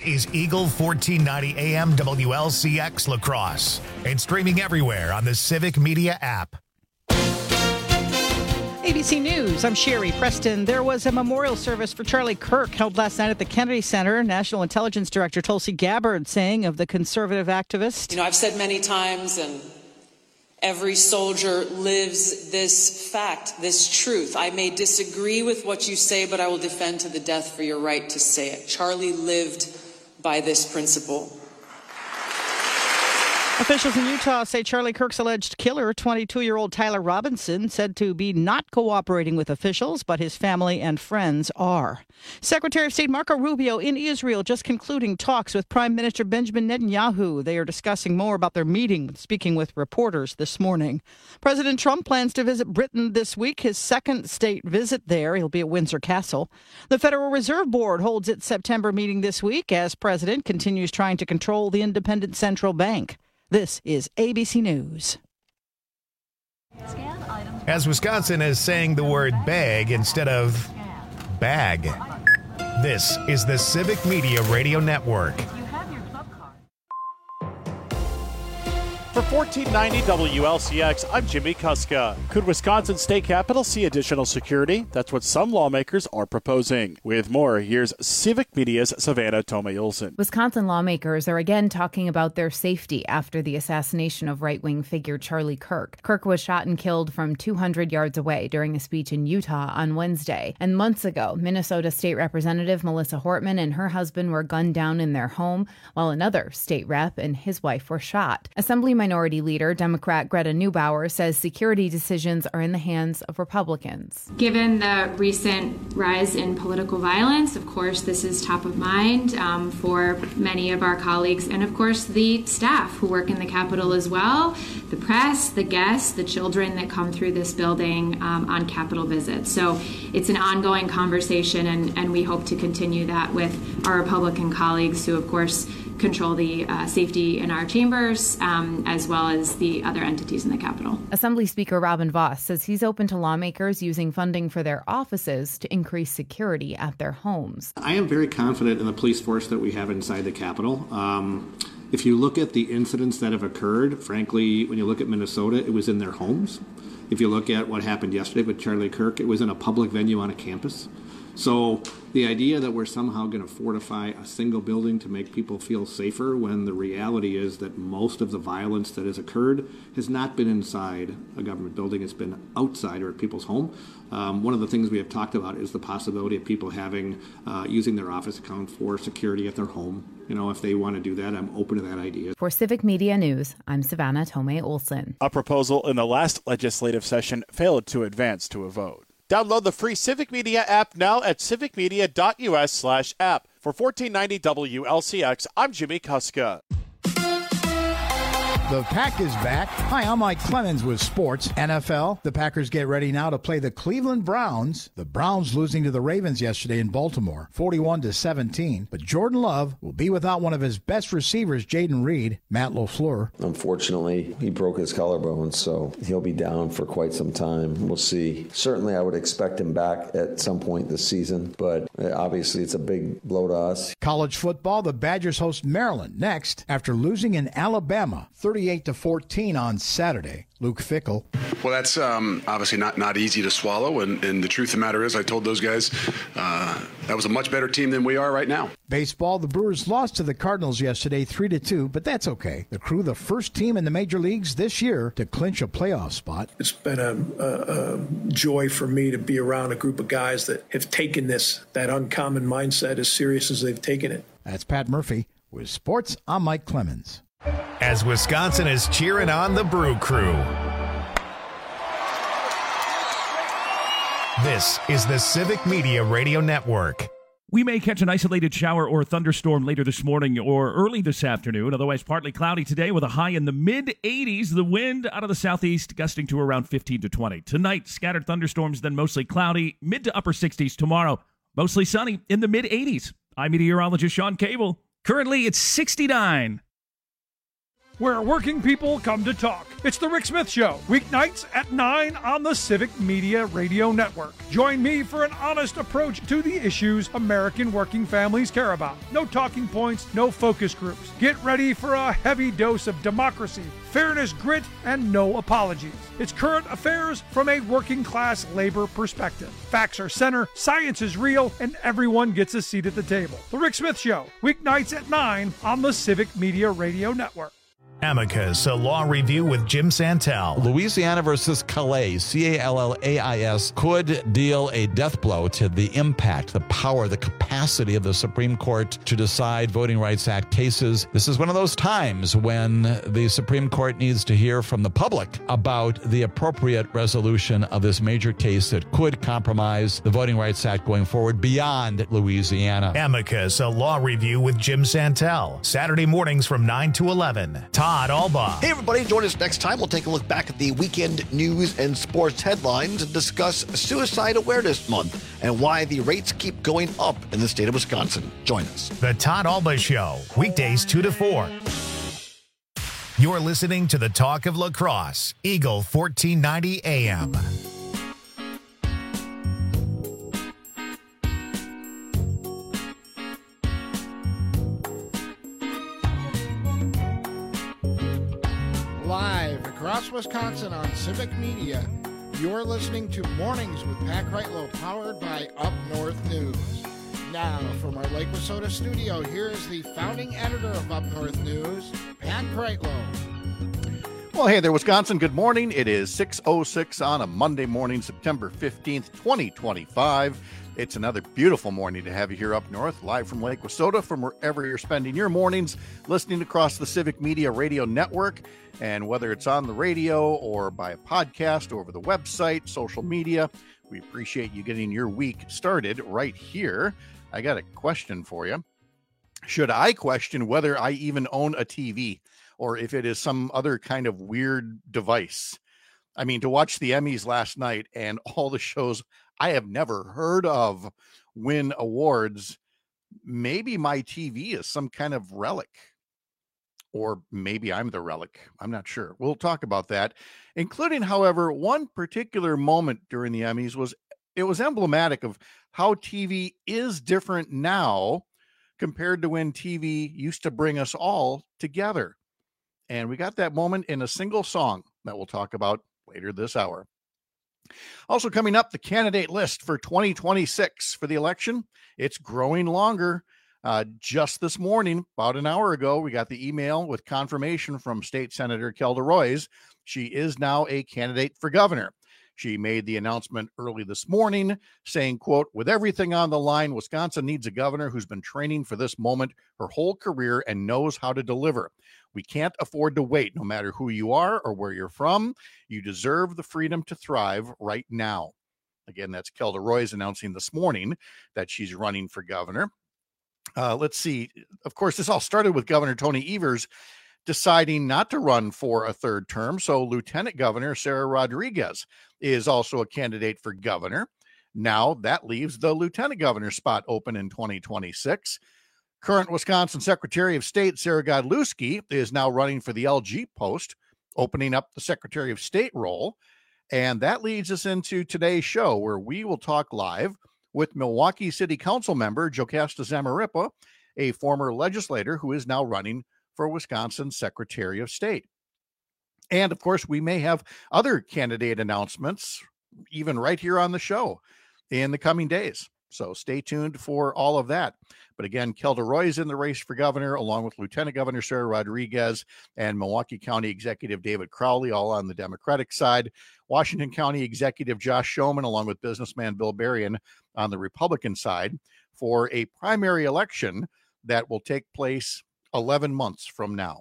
is Eagle 1490 AM WLCX La Crosse and streaming everywhere on the Civic Media app. ABC News, I'm Sherry Preston. There was a memorial service for Charlie Kirk held last night at the Kennedy Center. National Intelligence Director Tulsi Gabbard saying of the conservative activist. I've said many times, and every soldier lives this fact, this truth. I may disagree with what you say, but I will defend to the death for your right to say it. Charlie lived by this principle. Officials in Utah say Charlie Kirk's alleged killer, 22-year-old Tyler Robinson, said to be not cooperating with officials, but his family and friends are. Secretary of State Marco Rubio in Israel just concluding talks with Prime Minister Benjamin Netanyahu. They are discussing more about their meeting, speaking with reporters this morning. President Trump plans to visit Britain this week, his second state visit there. He'll be at Windsor Castle. The Federal Reserve Board holds its September meeting this week as president continues trying to control the independent central bank. This is ABC News. As Wisconsin is saying the word bag instead of bag. This is the Civic Media Radio Network. For 1490 WLCX, I'm Jimmy Kuska. Could Wisconsin State Capitol see additional security? That's what some lawmakers are proposing. With more, here's Civic Media's Savannah Tomei-Olson. Wisconsin lawmakers are again talking about their safety after the assassination of right-wing figure Charlie Kirk. Kirk was shot and killed from 200 yards away during a speech in Utah on Wednesday. And months ago, Minnesota State Representative Melissa Hortman and her husband were gunned down in their home, while another state rep and his wife were shot. Assembly Minority Leader, Democrat Greta Neubauer, says security decisions are in the hands of Republicans. Given the recent rise in political violence, of course, this is top of mind for many of our colleagues and, of course, the staff who work in the Capitol as well, the press, the guests, the children that come through this building on Capitol visits. So it's an ongoing conversation, and we hope to continue that with our Republican colleagues who, of course, control the safety in our chambers, as well as the other entities in the Capitol. Assembly Speaker Robin Vos says he's open to lawmakers using funding for their offices to increase security at their homes. I am very confident in the police force that we have inside the Capitol. If you look at the incidents that have occurred, frankly, when you look at Minnesota, it was in their homes. If you look at what happened yesterday with Charlie Kirk, it was in a public venue on a campus. So the idea that we're somehow going to fortify a single building to make people feel safer, when the reality is that most of the violence that has occurred has not been inside a government building, it's been outside or at people's home. One of the things we have talked about is the possibility of people having using their office account for security at their home. If they want to do that, I'm open to that idea. For Civic Media News, I'm Savannah Tomei-Olson. A proposal in the last legislative session failed to advance to a vote. Download the free Civic Media app now at civicmedia.us/app. For 1490 WLCX, I'm Jimmy Kuska. The Pack is back. Hi, I'm Mike Clemens with sports. NFL, the Packers get ready now to play the Cleveland Browns. The Browns losing to the Ravens yesterday in Baltimore, 41-17. But Jordan Love will be without one of his best receivers, Jaden Reed. Matt LaFleur. Unfortunately, he broke his collarbone, so he'll be down for quite some time. We'll see. Certainly, I would expect him back at some point this season, but obviously it's a big blow to us. College football, the Badgers host Maryland next after losing in Alabama, 38-14 on Saturday. Luke Fickell. Well, that's obviously not easy to swallow, and the truth of the matter is I told those guys that was a much better team than we are right now. Baseball, the Brewers lost to the Cardinals yesterday 3-2, but that's okay. The Crew, the first team in the major leagues this year to clinch a playoff spot. It's been a joy for me to be around a group of guys that have taken that uncommon mindset as serious as they've taken it. That's Pat Murphy. With sports, I'm Mike Clemens. As Wisconsin is cheering on the Brew Crew. This is the Civic Media Radio Network. We may catch an isolated shower or thunderstorm later this morning or early this afternoon. Otherwise, partly cloudy today with a high in the mid-80s. The wind out of the southeast gusting to around 15 to 20. Tonight, scattered thunderstorms, then mostly cloudy, mid to upper 60s. Tomorrow, mostly sunny in the mid-80s. I'm meteorologist Sean Cable. Currently, it's 69. where working people come to talk. It's The Rick Smith Show, weeknights at 9 on the Civic Media Radio Network. Join me for an honest approach to the issues American working families care about. No talking points, no focus groups. Get ready for a heavy dose of democracy, fairness, grit, and no apologies. It's current affairs from a working class labor perspective. Facts are center, science is real, and everyone gets a seat at the table. The Rick Smith Show, weeknights at 9 on the Civic Media Radio Network. Amicus, a law review with Jim Santel. Louisiana versus Calais, Callais, could deal a death blow to the impact, the power, the capacity of the Supreme Court to decide Voting Rights Act cases. This is one of those times when the Supreme Court needs to hear from the public about the appropriate resolution of this major case that could compromise the Voting Rights Act going forward beyond Louisiana. Amicus, a law review with Jim Santel. Saturday mornings from 9 to 11. Todd Alba. Hey, everybody, join us next time. We'll take a look back at the weekend news and sports headlines and discuss Suicide Awareness Month and why the rates keep going up in the state of Wisconsin. Join us. The Todd Alba Show, weekdays 2 to 4. You're listening to the Talk of La Crosse, Eagle 1490 AM. Live across Wisconsin on Civic Media, you're listening to Mornings with Pat Kreitlow, powered by Up North News. Now, from our Lake Wissota studio, here is the founding editor of Up North News, Pat Kreitlow. Well, hey there, Wisconsin. Good morning. It is 6:06 on a Monday morning, September 15th, 2025. It's another beautiful morning to have you here up north, live from Lake Wissota, from wherever you're spending your mornings, listening across the Civic Media Radio Network. And whether it's on the radio or by a podcast, over the website, social media, we appreciate you getting your week started right here. I got a question for you. Should I question whether I even own a TV or if it is some other kind of weird device? I mean, to watch the Emmys last night and all the shows I have never heard of win awards, maybe my TV is some kind of relic. Or maybe I'm the relic. I'm not sure. We'll talk about that, including, however, one particular moment during the Emmys was emblematic of how TV is different now compared to when TV used to bring us all together. And we got that moment in a single song that we'll talk about later this hour. Also coming up, the candidate list for 2026 for the election. It's growing longer. Just this morning, about an hour ago, we got the email with confirmation from State Senator Kelda Roys. She is now a candidate for governor. She made the announcement early this morning saying, quote, "With everything on the line, Wisconsin needs a governor who's been training for this moment her whole career and knows how to deliver. We can't afford to wait, no matter who you are or where you're from. You deserve the freedom to thrive right now." Again, that's Kelda Roys announcing this morning that she's running for governor. Let's see. Of course, this all started with Governor Tony Evers deciding not to run for a third term. So Lieutenant Governor Sarah Rodriguez is also a candidate for governor. Now that leaves the lieutenant governor spot open in 2026. Current Wisconsin Secretary of State Sarah Godlewski is now running for the LG post, opening up the Secretary of State role. And that leads us into today's show, where we will talk live with Milwaukee City Council member Jocasta Zamarripa, a former legislator who is now running for Wisconsin Secretary of State. And of course, we may have other candidate announcements, even right here on the show in the coming days. So stay tuned for all of that. But again, Kelda Roys in the race for governor, along with Lieutenant Governor Sarah Rodriguez and Milwaukee County Executive David Crowley, all on the Democratic side. Washington County Executive Josh Schoeman, along with businessman Bill Berrien on the Republican side, for a primary election that will take place 11 months from now.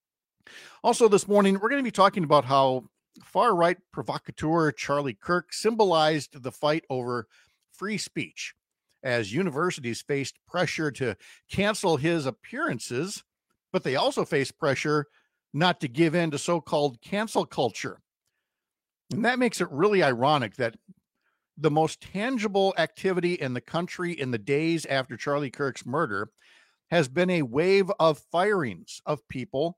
Also this morning, we're going to be talking about how far-right provocateur Charlie Kirk symbolized the fight over free speech as universities faced pressure to cancel his appearances, but they also faced pressure not to give in to so-called cancel culture. And that makes it really ironic that the most tangible activity in the country in the days after Charlie Kirk's murder has been a wave of firings of people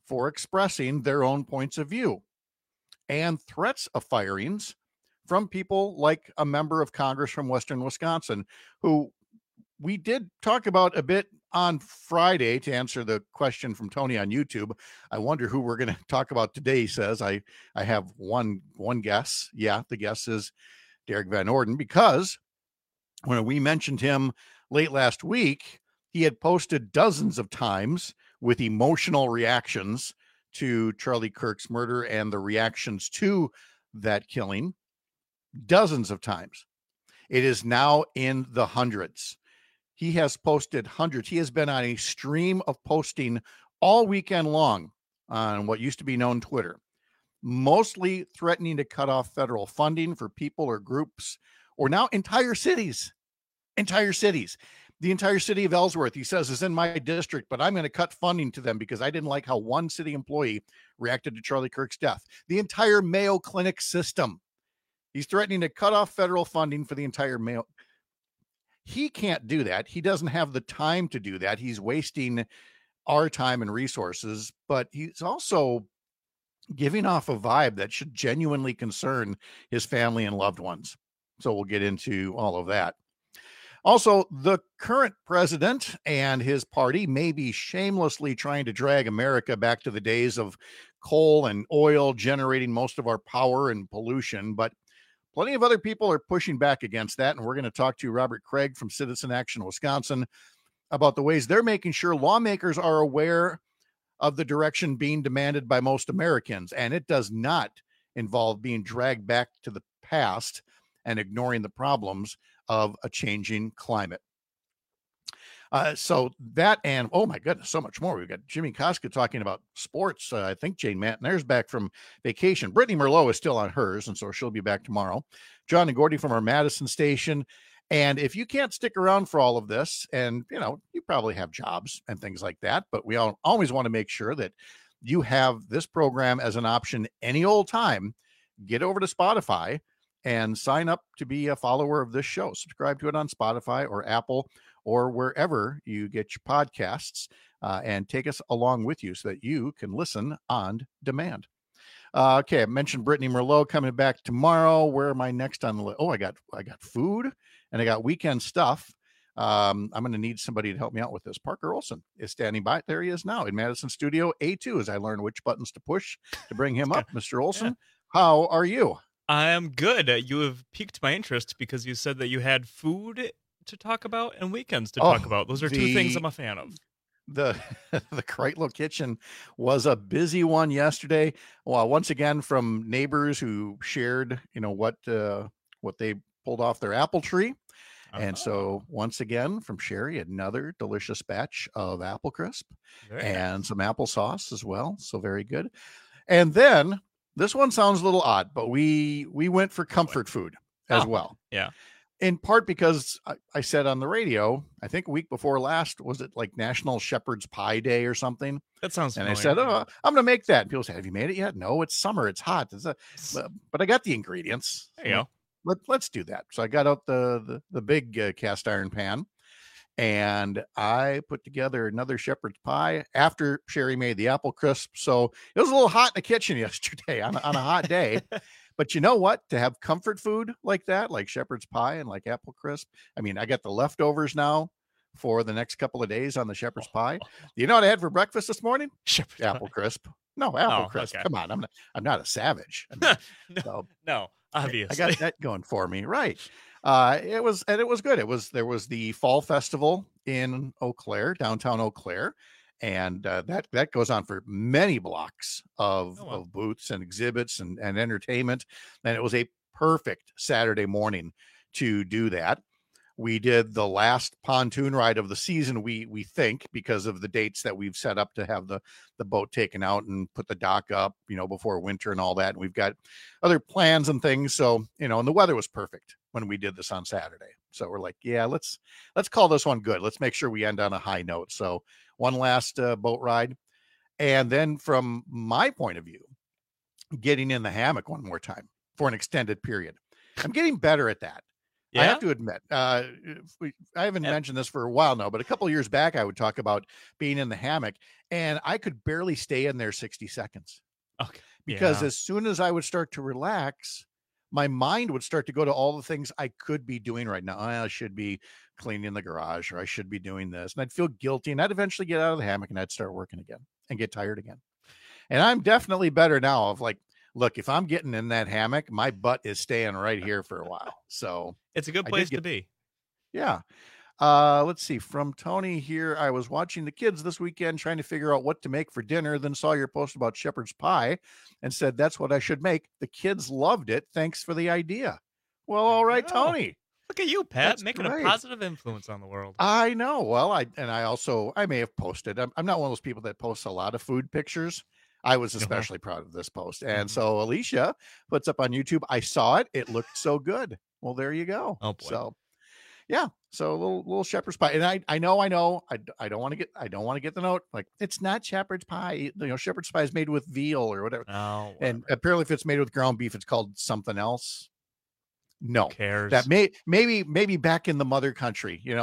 for expressing their own points of view, and threats of firings from people like a member of Congress from Western Wisconsin, who we did talk about a bit on Friday to answer the question from Tony on YouTube. I wonder who we're going to talk about today, he says. I have one guess. Yeah, the guess is Derek Van Orden, because when we mentioned him late last week, he had posted dozens of times with emotional reactions to Charlie Kirk's murder and the reactions to that killing. Dozens of times. It is now in the hundreds. He has posted hundreds. He has been on a stream of posting all weekend long on what used to be known Twitter, mostly threatening to cut off federal funding for people or groups, or now entire cities. The entire city of Ellsworth, he says, is in my district, but I'm going to cut funding to them because I didn't like how one city employee reacted to Charlie Kirk's death. The entire Mayo Clinic system. He's threatening to cut off federal funding for the entire Mayo. He can't do that. He doesn't have the time to do that. He's wasting our time and resources, but he's also giving off a vibe that should genuinely concern his family and loved ones. So we'll get into all of that. Also, the current president and his party may be shamelessly trying to drag America back to the days of coal and oil generating most of our power and pollution, but plenty of other people are pushing back against that, and we're going to talk to Robert Craig from Citizen Action Wisconsin about the ways they're making sure lawmakers are aware of the direction being demanded by most Americans, and it does not involve being dragged back to the past and ignoring the problems of a changing climate. So that, and oh my goodness, so much more. We've got Jimmy Koska talking about sports. I think Jane Matnair's back from vacation. Brittany Merlot is still on hers, and so she'll be back tomorrow. John and Gordy from our Madison station. And if you can't stick around for all of this, and you probably have jobs and things like that, but we always want to make sure that you have this program as an option any old time. Get over to Spotify and sign up to be a follower of this show. Subscribe to it on Spotify or Apple or wherever you get your podcasts, and take us along with you so that you can listen on demand. Okay, I mentioned Brittany Merlot coming back tomorrow. Where am I next on the list? Oh, I got food and I got weekend stuff. I'm going to need somebody to help me out with this. Parker Olson is standing by. There he is now in Madison Studio A2 as I learn which buttons to push to bring him up. Mr. Olson, how are you? I am good. You have piqued my interest because you said that you had food to talk about and weekends to talk about. Those are two things I'm a fan of. The Kreitlow Kitchen was a busy one yesterday. Well, once again, from neighbors who shared, what they pulled off their apple tree. And so once again, from Sherry, another delicious batch of apple crisp and some applesauce as well. So very good. And then this one sounds a little odd, but we went for comfort food as well. Yeah. In part because I said on the radio, I think a week before last, was it like National Shepherd's Pie Day or something? That sounds familiar. And I said, I'm going to make that. And people said, have you made it yet? No, it's summer. It's hot. But I got the ingredients. There you go. Let's do that. So I got out the big cast iron pan, and I put together another shepherd's pie after Sherry made the apple crisp. So it was a little hot in the kitchen yesterday on a hot day. But you know what? To have comfort food like that, like shepherd's pie and like apple crisp. I mean, I got the leftovers now for the next couple of days on the shepherd's pie. You know what I had for breakfast this morning? Shepherd's apple pie. Crisp. No, apple crisp. Okay. Come on, I'm not a savage. I mean, no, obviously. I got that going for me, right? It was good. There was the fall festival in Eau Claire, downtown Eau Claire. And that goes on for many blocks of booths and exhibits and entertainment. And it was a perfect Saturday morning to do that. We did the last pontoon ride of the season, we think, because of the dates that we've set up to have the boat taken out and put the dock up, before winter and all that. And we've got other plans and things. So, and the weather was perfect when we did this on Saturday. So we're like, yeah, let's call this one good. Let's make sure we end on a high note. So one last boat ride. And then from my point of view, getting in the hammock one more time for an extended period. I'm getting better at that. I have to admit, I haven't mentioned this for a while now, but a couple of years back, I would talk about being in the hammock, and I could barely stay in there 60 seconds. Okay. Because as soon as I would start to relax, my mind would start to go to all the things I could be doing right now. I should be cleaning the garage, or I should be doing this. And I'd feel guilty, and I'd eventually get out of the hammock and I'd start working again and get tired again. And I'm definitely better now of like, look, if I'm getting in that hammock, my butt is staying right here for a while. So it's a good place to be. Yeah. Let's see, from Tony here. I was watching the kids this weekend trying to figure out what to make for dinner, then saw your post about shepherd's pie and said that's what I should make. The kids loved it. Thanks for the idea. Well, all right, Tony. Look at you, Pat, That's making great. a positive influence on the world. I know. Well, I may have posted. I'm not one of those people that posts a lot of food pictures. I was especially proud of this post. And so Alicia puts up on YouTube, I saw it. It looked so good. Well, there you go. Oh boy. So yeah. So a little shepherd's pie. And I know. I don't want to get the note. Like, it's not shepherd's pie. Shepherd's pie is made with veal or whatever. Oh, and apparently if it's made with ground beef, it's called something else. No, who cares? That maybe back in the mother country, and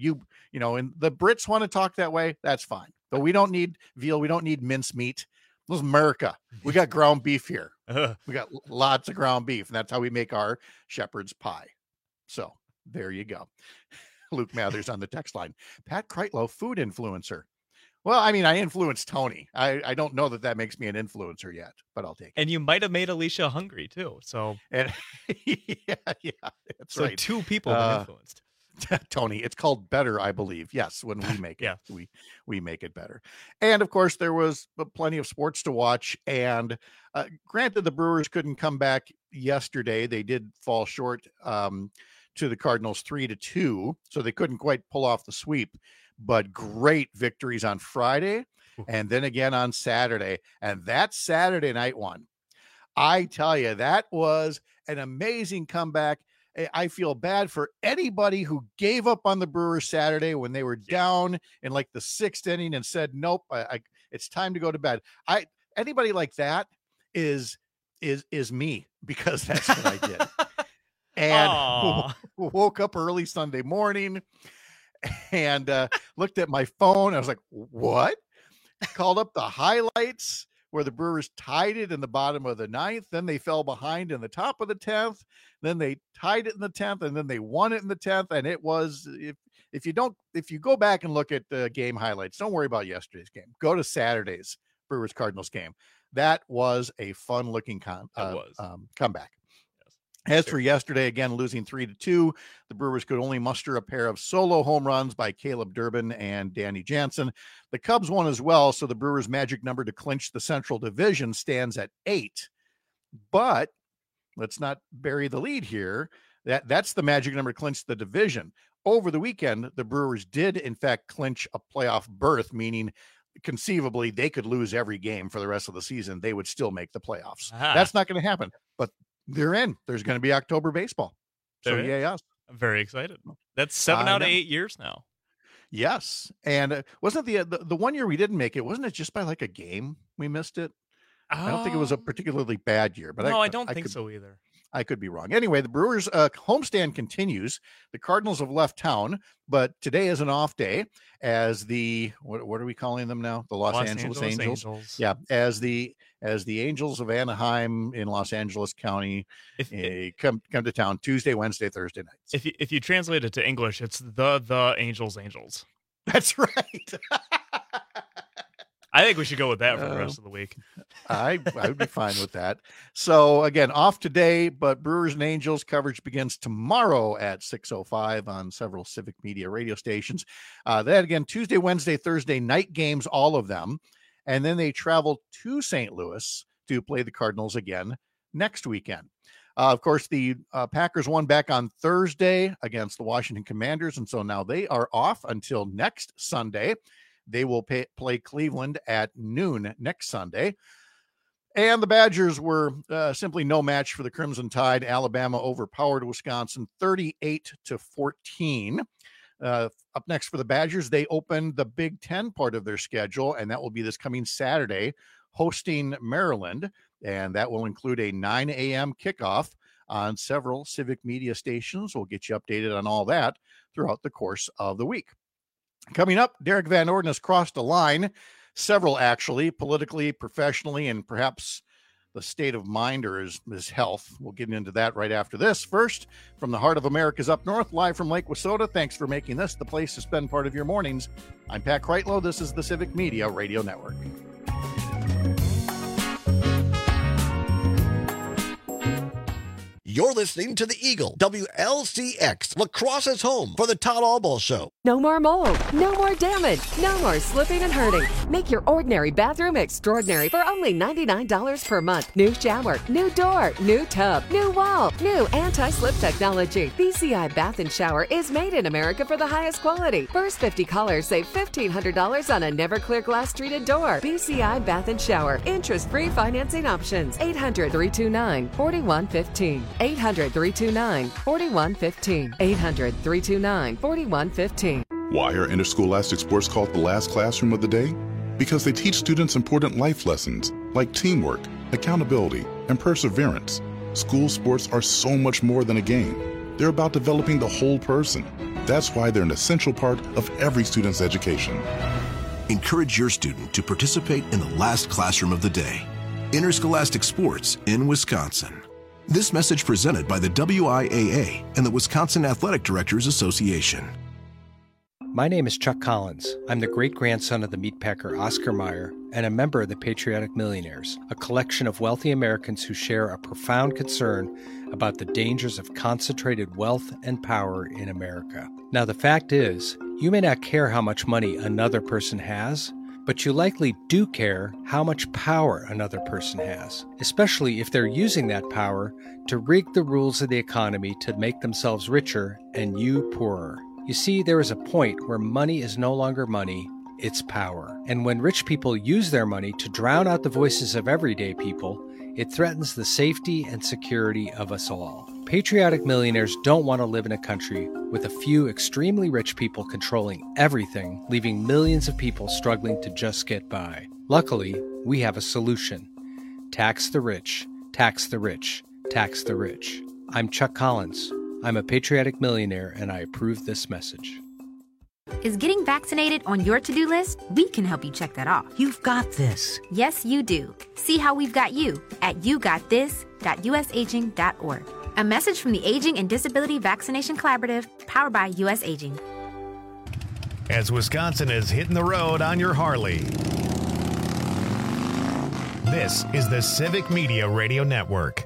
the Brits want to talk that way. That's fine. But we don't need veal. We don't need mincemeat. This is America. We got ground beef here. We got lots of ground beef, and that's how we make our shepherd's pie. So there you go. Luke Mathers on the text line. Pat Kreitlow, food influencer. Well, I mean, I influenced Tony. I don't know that makes me an influencer yet, but I'll take it. And you might have made Alicia hungry too. So yeah, that's so right. Two people have influenced. Tony, it's called better, I believe. Yes, when we make it, we make it better. And of course, there was plenty of sports to watch. And granted, the Brewers couldn't come back yesterday. They did fall short to the Cardinals 3-2, so they couldn't quite pull off the sweep. But great victories on Friday, and then again on Saturday. And that Saturday night one, I tell you, that was an amazing comeback. I feel bad for anybody who gave up on the Brewers Saturday when they were down in like the 6th inning and said, nope, it's time to go to bed. Anybody like that is me, because that's what I did. And woke up early Sunday morning and looked at my phone. I was like, what? Called up the highlights where the Brewers tied it in the bottom of the 9th. Then they fell behind in the top of the 10th. Then they tied it in the 10th, and then they won it in the 10th. And it was, if you go back and look at the game highlights, don't worry about yesterday's game. Go to Saturday's Brewers Cardinals game. That was a fun looking comeback. As for yesterday, again, losing 3-2, the Brewers could only muster a pair of solo home runs by Caleb Durbin and Danny Jansen. The Cubs won as well, so the Brewers' magic number to clinch the Central Division stands at 8. But let's not bury the lead here. That's the magic number to clinch the division. Over the weekend, the Brewers did, in fact, clinch a playoff berth, meaning conceivably they could lose every game for the rest of the season. They would still make the playoffs. That's not going to happen, but they're in. There's going to be October baseball. So yeah, us. I'm very excited. That's 7 out of 8 years now. Yes. And wasn't the 1 year we didn't make it, wasn't it just by like a game we missed it? I don't think it was a particularly bad year, but no, I don't think so either. I could be wrong. Anyway, the Brewers homestand continues. The Cardinals have left town, but today is an off day as the, what are we calling them now? The Los Angeles Angels. Yeah. As the Angels of Anaheim in Los Angeles County come to town Tuesday, Wednesday, Thursday nights. If you translate it to English, it's the Angels. That's right. I think we should go with that for the rest of the week. I would be fine with that. So again, off today, but Brewers and Angels coverage begins tomorrow at 6:05 on several Civic Media radio stations. That again, Tuesday, Wednesday, Thursday night games, all of them. And then they travel to St. Louis to play the Cardinals again next weekend. Of course, the Packers won back on Thursday against the Washington Commanders. And so now they are off until next Sunday. They will play Cleveland at noon next Sunday. And the Badgers were simply no match for the Crimson Tide. Alabama overpowered Wisconsin 38-14. Up next for the Badgers, they opened the Big Ten part of their schedule, and that will be this coming Saturday, hosting Maryland. And that will include a 9 a.m. kickoff. on several civic media stations. We'll get you updated on all that throughout the course of the week. Coming up, Derek Van Orden has crossed a line, several actually, politically, professionally, and perhaps the state of mind or his health. We'll get into that right after this. First, from the heart of America's Up North, live from Lake Wissota. Thanks for making this the place to spend part of your mornings. I'm Pat Kreitlow. This is the Civic Media Radio Network. You're listening to the Eagle, WLCX, lacrosse's home for the Todd Alball Show. No more mold, no more damage, no more slipping and hurting. Make your ordinary bathroom extraordinary for only $99 per month. New shower, new door, new tub, new wall, new anti-slip technology. BCI Bath and Shower is made in America for the highest quality. First 50 callers save $1,500 on a never clear glass treated door. BCI Bath and Shower, interest-free financing options. 800-329-4115. 800-329-4115. 800-329-4115. Why are interscholastic sports called the last classroom of the day? Because they teach students important life lessons like teamwork, accountability, and perseverance. School sports are so much more than a game. They're about developing the whole person. That's why they're an essential part of every student's education. Encourage your student to participate in the last classroom of the day. Interscholastic sports in Wisconsin. This message presented by the WIAA and the Wisconsin Athletic Directors Association. My name is Chuck Collins. I'm the great-grandson of the meatpacker Oscar Mayer and a member of the Patriotic Millionaires, a collection of wealthy Americans who share a profound concern about the dangers of concentrated wealth and power in America. Now, the fact is, you may not care how much money another person has, but you likely do care how much power another person has, especially if they're using that power to rig the rules of the economy to make themselves richer and you poorer. You see, there is a point where money is no longer money, it's power. And when rich people use their money to drown out the voices of everyday people, it threatens the safety and security of us all. Patriotic millionaires don't want to live in a country with a few extremely rich people controlling everything, leaving millions of people struggling to just get by. Luckily, we have a solution. Tax the rich, tax the rich, tax the rich. I'm Chuck Collins. I'm a patriotic millionaire, and I approve this message. Is getting vaccinated on your to-do list? We can help you check that off. You've got this. Yes, you do. See how we've got you at yougotthis.usaging.org. A message from the Aging and Disability Vaccination Collaborative, powered by US Aging. As Wisconsin is hitting the road on your Harley, this is the Civic Media Radio Network.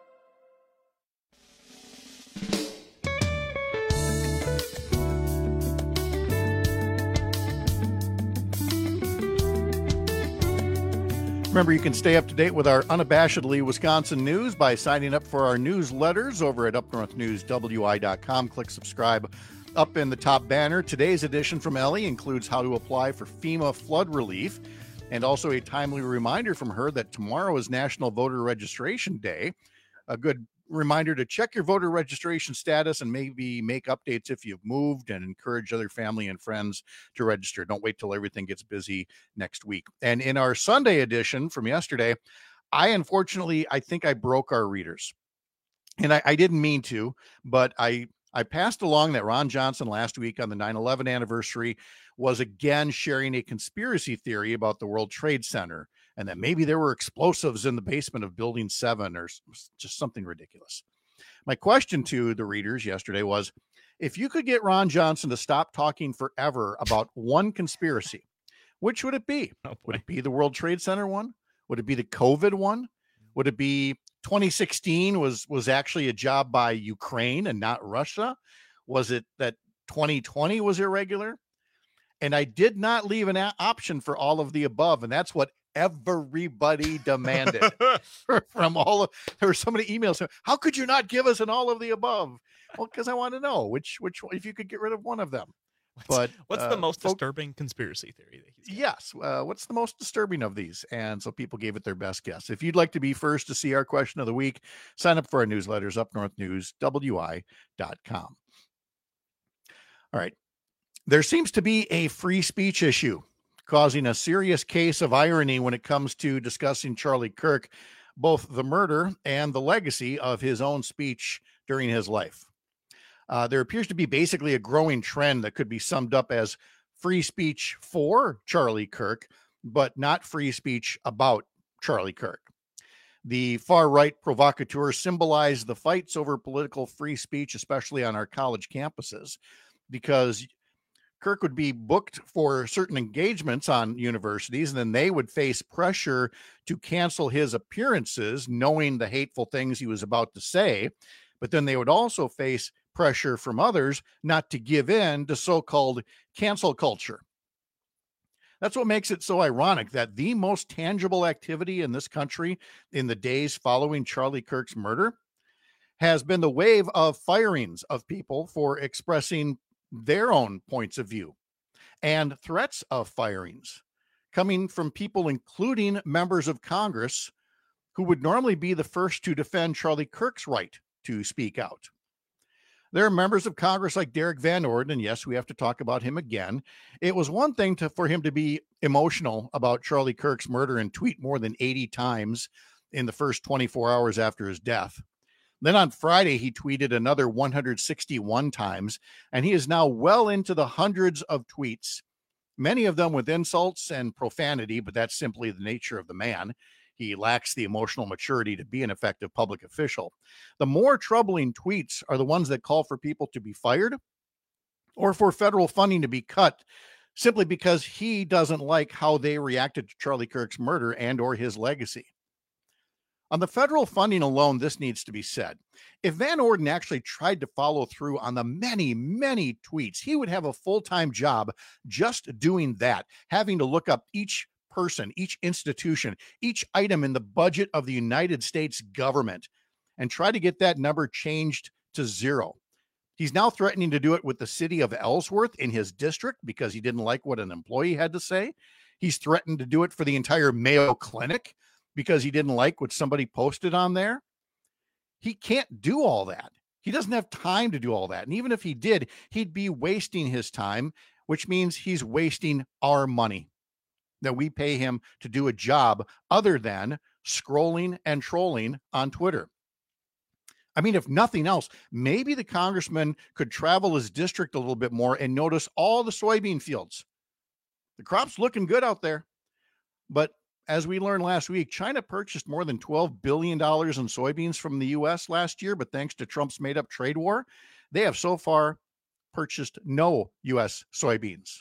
Remember, you can stay up to date with our unabashedly Wisconsin news by signing up for our newsletters over at upnorthnewswi.com. Click subscribe up in the top banner. Today's edition from Ellie includes how to apply for FEMA flood relief and also a timely reminder from her that tomorrow is National Voter Registration Day. A good reminder to check your voter registration status and maybe make updates if you've moved, and encourage other family and friends to register. Don't wait till everything gets busy next week. And in our Sunday edition from yesterday, I think I broke our readers. And I didn't mean to, but I passed along that Ron Johnson last week on the 9/11 anniversary was again sharing a conspiracy theory about the World Trade Center, and that maybe there were explosives in the basement of Building 7 or just something ridiculous. My question to the readers yesterday was, if you could get Ron Johnson to stop talking forever about one conspiracy, which would it be? Would it be the World Trade Center one? Would it be the COVID one? Would it be 2016 was actually a job by Ukraine and not Russia? Was it that 2020 was irregular? And I did not leave an option for all of the above, and that's what everybody demanded from all of. There were so many emails. How could you not give us an all of the above? Well, because I want to know which if you could get rid of one of them. But what's the most disturbing conspiracy theory that he's got? Yes, what's the most disturbing of these? And so people gave it their best guess. If you'd like to be first to see our question of the week, sign up for our newsletters, upnorthnewswi.com. All right. There seems to be a free speech issue causing a serious case of irony when it comes to discussing Charlie Kirk. both the murder and the legacy of his own speech during his life. There appears to be basically a growing trend that could be summed up as free speech for Charlie Kirk, but not free speech about Charlie Kirk. The far-right provocateurs symbolize the fights over political free speech, especially on our college campuses, because Kirk would be booked for certain engagements on universities, and then they would face pressure to cancel his appearances, knowing the hateful things he was about to say. But then they would also face pressure from others not to give in to so-called cancel culture. That's what makes it so ironic that the most tangible activity in this country in the days following Charlie Kirk's murder has been the wave of firings of people for expressing their own points of view, and threats of firings coming from people, including members of Congress, who would normally be the first to defend Charlie Kirk's right to speak out. There are members of Congress like Derek Van Orden, and yes, we have to talk about him again. It was one thing for him to be emotional about Charlie Kirk's murder and tweet more than 80 times in the first 24 hours after his death. Then on Friday, he tweeted another 161 times, and he is now well into the hundreds of tweets, many of them with insults and profanity, but that's simply the nature of the man. He lacks the emotional maturity to be an effective public official. The more troubling tweets are the ones that call for people to be fired or for federal funding to be cut simply because he doesn't like how they reacted to Charlie Kirk's murder and or his legacy. On the federal funding alone, this needs to be said. If Van Orden actually tried to follow through on the many, many tweets, he would have a full-time job just doing that, having to look up each person, each institution, each item in the budget of the United States government and try to get that number changed to zero. He's now threatening to do it with the city of Ellsworth in his district because he didn't like what an employee had to say. He's threatened to do it for the entire Mayo Clinic because he didn't like what somebody posted on there. He can't do all that. He doesn't have time to do all that. And even if he did, he'd be wasting his time, which means he's wasting our money that we pay him to do a job other than scrolling and trolling on Twitter. I mean, if nothing else, maybe the congressman could travel his district a little bit more and notice all the soybean fields. The crop's looking good out there. But as we learned last week, China purchased more than $12 billion in soybeans from the U.S. last year, but thanks to Trump's made-up trade war, they have so far purchased no U.S. soybeans.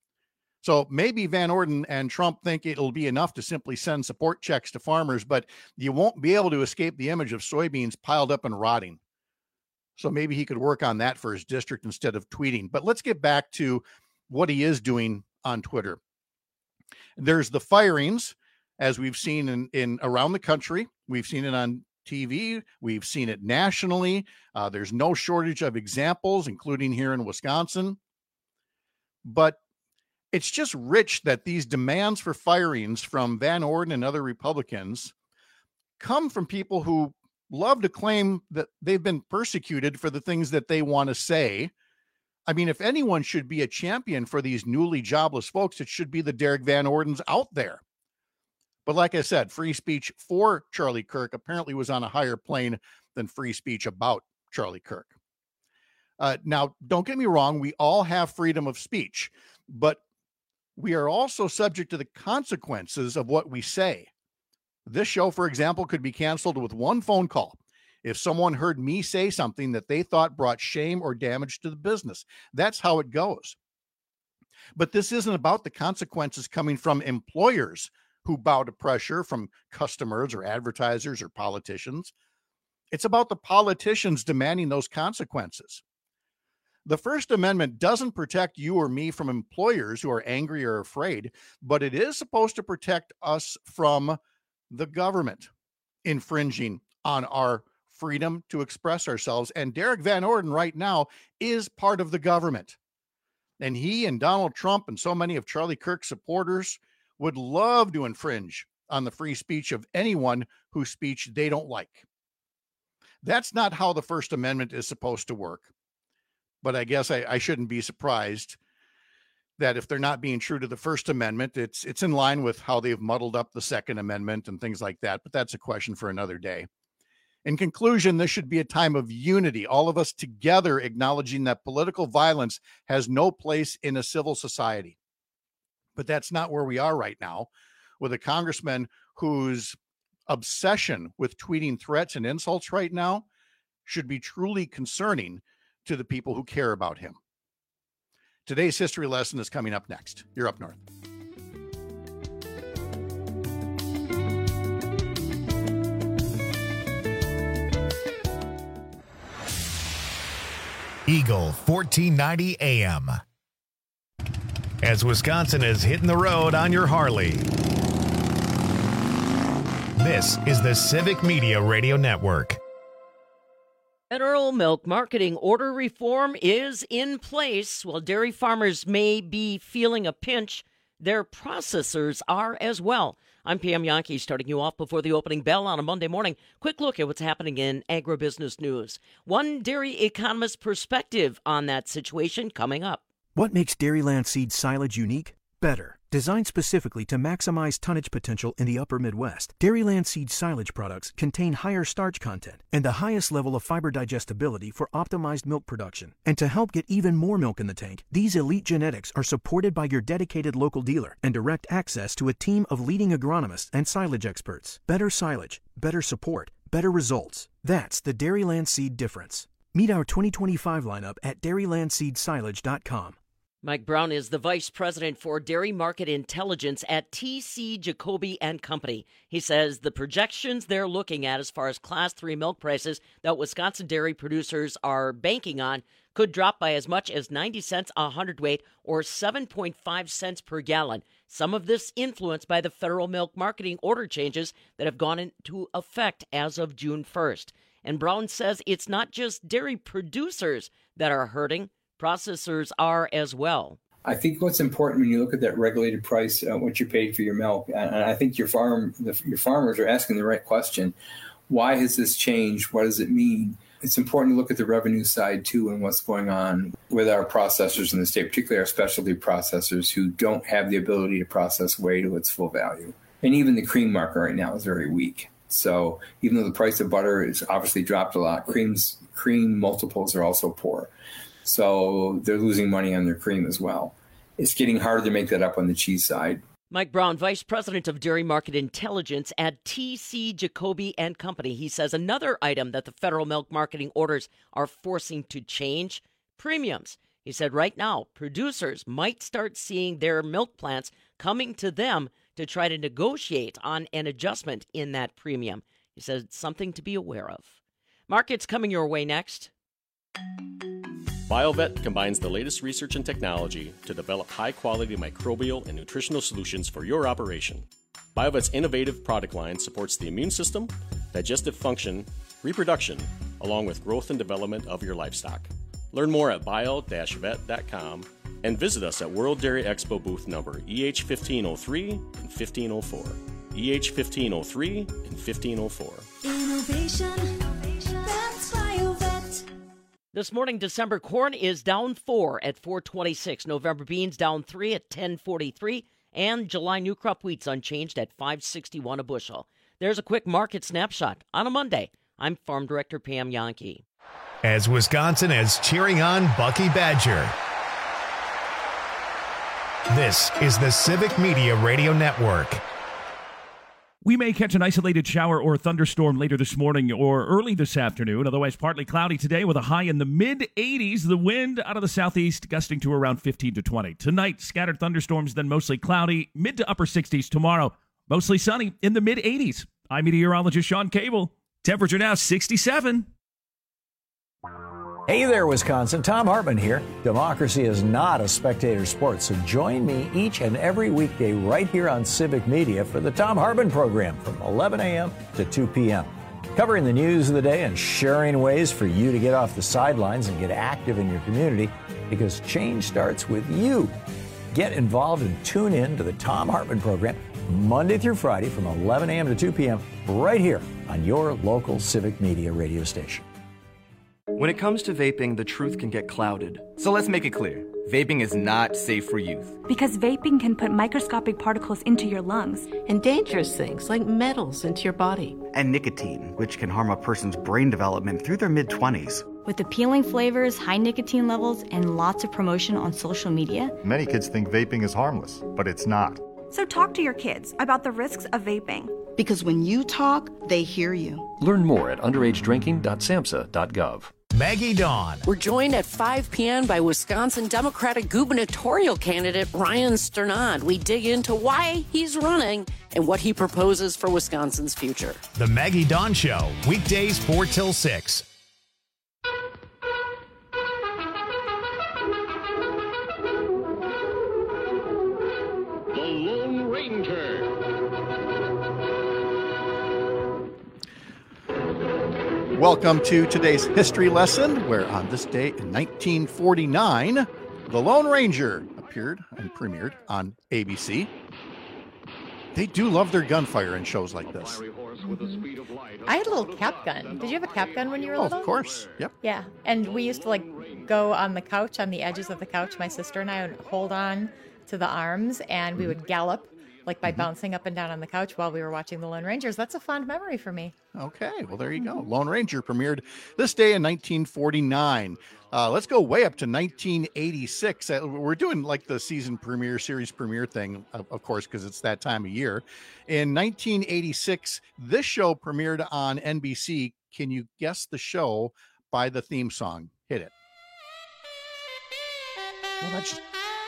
So maybe Van Orden and Trump think it'll be enough to simply send support checks to farmers, but you won't be able to escape the image of soybeans piled up and rotting. So maybe he could work on that for his district instead of tweeting. But let's get back to what he is doing on Twitter. There's the firings, as we've seen in around the country. We've seen it on TV. We've seen it nationally. There's no shortage of examples, including here in Wisconsin. But it's just rich that these demands for firings from Van Orden and other Republicans come from people who love to claim that they've been persecuted for the things that they want to say. I mean, if anyone should be a champion for these newly jobless folks, it should be the Derek Van Ordens out there. But like I said, free speech for Charlie Kirk apparently was on a higher plane than free speech about Charlie Kirk. Now, don't get me wrong. We all have freedom of speech, but we are also subject to the consequences of what we say. This show, for example, could be canceled with one phone call if someone heard me say something that they thought brought shame or damage to the business. That's how it goes. But this isn't about the consequences coming from employers who bow to pressure from customers or advertisers or politicians. It's about the politicians demanding those consequences. The First Amendment doesn't protect you or me from employers who are angry or afraid, but it is supposed to protect us from the government infringing on our freedom to express ourselves. And Derek Van Orden right now is part of the government. And he and Donald Trump and so many of Charlie Kirk's supporters would love to infringe on the free speech of anyone whose speech they don't like. That's not how the First Amendment is supposed to work. But I guess I shouldn't be surprised that if they're not being true to the First Amendment, it's in line with how they've muddled up the Second Amendment and things like that. But that's a question for another day. In conclusion, this should be a time of unity, all of us together acknowledging that political violence has no place in a civil society. But that's not where we are right now, with a congressman whose obsession with tweeting threats and insults right now should be truly concerning to the people who care about him. Today's history lesson is coming up next. You're Up North. Eagle 1490 AM. As Wisconsin is hitting the road on your Harley. This is the Civic Media Radio Network. Federal milk marketing order reform is in place. While dairy farmers may be feeling a pinch, their processors are as well. I'm Pam Yankee, starting you off before the opening bell on a Monday morning. Quick look at what's happening in agribusiness news. One dairy economist's perspective on that situation coming up. What makes Dairyland Seed silage unique? Better. Designed specifically to maximize tonnage potential in the upper Midwest, Dairyland Seed silage products contain higher starch content and the highest level of fiber digestibility for optimized milk production. And to help get even more milk in the tank, these elite genetics are supported by your dedicated local dealer and direct access to a team of leading agronomists and silage experts. Better silage, better support, better results. That's the Dairyland Seed difference. Meet our 2025 lineup at dairylandseedsilage.com. Mike Brown is the vice president for dairy market intelligence at TC Jacoby & Company. He says the projections they're looking at as far as Class 3 milk prices that Wisconsin dairy producers are banking on could drop by as much as 90 cents a hundredweight or 7.5 cents per gallon. Some of this influenced by the federal milk marketing order changes that have gone into effect as of June 1st. And Brown says it's not just dairy producers that are hurting. Processors are as well. I think what's important when you look at that regulated price, what you paid for your milk, and I think your farmers are asking the right question. Why has this changed? What does it mean? It's important to look at the revenue side, too, and what's going on with our processors in the state, particularly our specialty processors who don't have the ability to process whey to its full value. And even the cream market right now is very weak. So even though the price of butter is obviously dropped a lot, cream multiples are also poor. So they're losing money on their cream as well. It's getting harder to make that up on the cheese side. Mike Brown, vice president of dairy market intelligence at TC Jacoby & Company. He says another item that the federal milk marketing orders are forcing to change, premiums. He said right now, producers might start seeing their milk plants coming to them to try to negotiate on an adjustment in that premium. He says it's something to be aware of. Markets coming your way next. BioVet combines the latest research and technology to develop high-quality microbial and nutritional solutions for your operation. BioVet's innovative product line supports the immune system, digestive function, reproduction, along with growth and development of your livestock. Learn more at bio-vet.com and visit us at World Dairy Expo booth number EH1503 and 1504. EH1503 and 1504. Innovation. That's BioVet. This morning, December corn is down 4 at 426. November beans down 3 at 1043. And July new crop wheat's unchanged at 561 a bushel. There's a quick market snapshot on a Monday. I'm Farm Director Pam Yankee. As Wisconsin is cheering on Bucky Badger. This is the Civic Media Radio Network. We may catch an isolated shower or thunderstorm later this morning or early this afternoon. Otherwise, partly cloudy today with a high in the mid-80s. The wind out of the southeast gusting to around 15 to 20. Tonight, scattered thunderstorms, then mostly cloudy. Mid to upper 60s tomorrow. Mostly sunny in the mid-80s. I'm meteorologist Sean Cable. Temperature now 67. Hey there, Wisconsin. Tom Hartman here. Democracy is not a spectator sport, so join me each and every weekday right here on Civic Media for the Tom Hartman program from 11 a.m. to 2 p.m. Covering the news of the day and sharing ways for you to get off the sidelines and get active in your community, because change starts with you. Get involved and tune in to the Tom Hartman program Monday through Friday from 11 a.m. to 2 p.m. right here on your local Civic Media radio station. When it comes to vaping, the truth can get clouded. So let's make it clear. Vaping is not safe for youth. Because vaping can put microscopic particles into your lungs. And dangerous things like metals into your body. And nicotine, which can harm a person's brain development through their mid-20s. With appealing flavors, high nicotine levels, and lots of promotion on social media. Many kids think vaping is harmless, but it's not. So talk to your kids about the risks of vaping. Because when you talk, they hear you. Learn more at underagedrinking.samhsa.gov. Maggie Dawn. We're joined at 5 p.m. by Wisconsin Democratic gubernatorial candidate Ryan Sternad. We dig into why he's running and what he proposes for Wisconsin's future. The Maggie Dawn Show, weekdays 4 till 6. The Lone Ranger. Welcome to today's history lesson, where on this day in 1949, The Lone Ranger appeared and premiered on ABC. They do love their gunfire in shows like this. I had a little cap gun. Did you have a cap gun when you were little? Of course. Yep. Yeah. And we used to go on the couch, on the edges of the couch. My sister and I would hold on to the arms and we would gallop by bouncing up and down on the couch while we were watching The Lone Rangers. That's a fond memory for me. Okay, well, there you go. Lone Ranger premiered this day in 1949. Let's go way up to 1986. We're doing the season premiere, series premiere thing, of course, because it's that time of year. In 1986, this show premiered on NBC. Can you guess the show by the theme song? Hit it. Well, that's...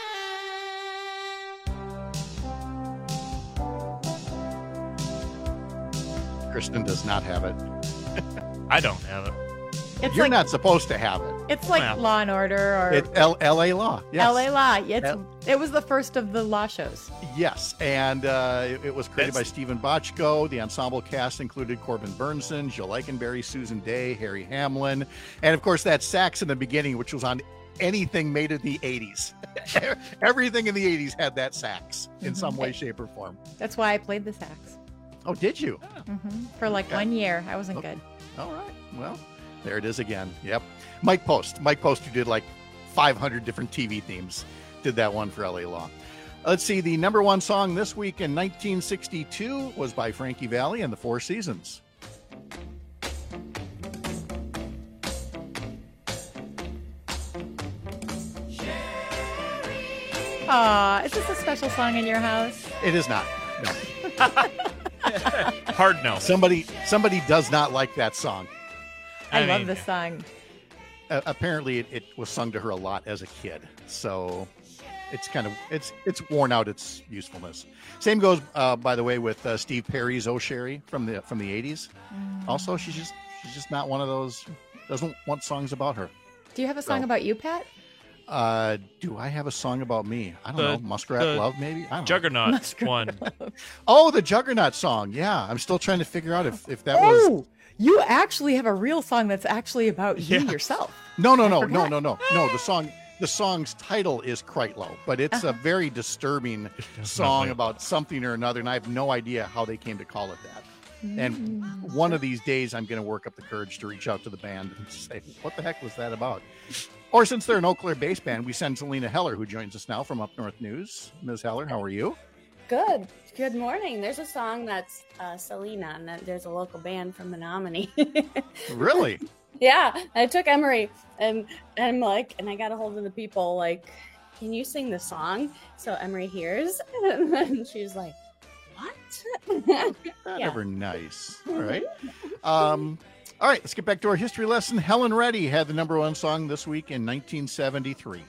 Kristen does not have it. I don't have it. You're not supposed to have it. It's like Law and Order or it's L.A. Law. Yes. L.A. Law. It was the first of the law shows. Yes, and it was created by Stephen Bochco. The ensemble cast included Corbin Burnson, Jill Eikenberry, Susan Day, Harry Hamlin, and of course that sax in the beginning, which was on anything made in the 80s. Everything in the 80s had that sax in some way, shape, or form. That's why I played the sax. Oh, did you? For 1 year. I wasn't good. All right. Well, there it is again. Yep. Mike Post, who did 500 different TV themes, did that one for LA Law. Let's see. The number one song this week in 1962 was by Frankie Valli and the Four Seasons. Aw, is this a special song in your house? It is not. No. Hard no. Somebody does not like that song. I love this song. Apparently, it was sung to her a lot as a kid, so it's it's worn out its usefulness. Same goes, by the way, with Steve Perry's "Oh Sherry" from the 80s. Also, she's just not one of those. Doesn't want songs about her. Do you have a song about you, Pat? Do I have a song about me? I don't know. Muskrat Love, maybe? I don't Juggernaut know. one. Oh, the Juggernaut song. Yeah, I'm still trying to figure out if that was... Oh, you actually have a real song that's actually about you yourself. No. The song's title is Kreitlow, but it's a very disturbing song about something or another, and I have no idea how they came to call it that. And one of these days, I'm going to work up the courage to reach out to the band and say, what the heck was that about? Or since they're an Eau Claire based band, we send Selena Heller, who joins us now from Up North News. Ms. Heller, how are you? Good. Good morning. There's a song that's Selena, and there's a local band from Menominee. Really? Yeah. I took Emery, and I'm and I got a hold of the people, can you sing the song? So Emery hears, and then she's like, what? Ever nice. All right. All right, let's get back to our history lesson. Helen Reddy had the number one song this week in 1973.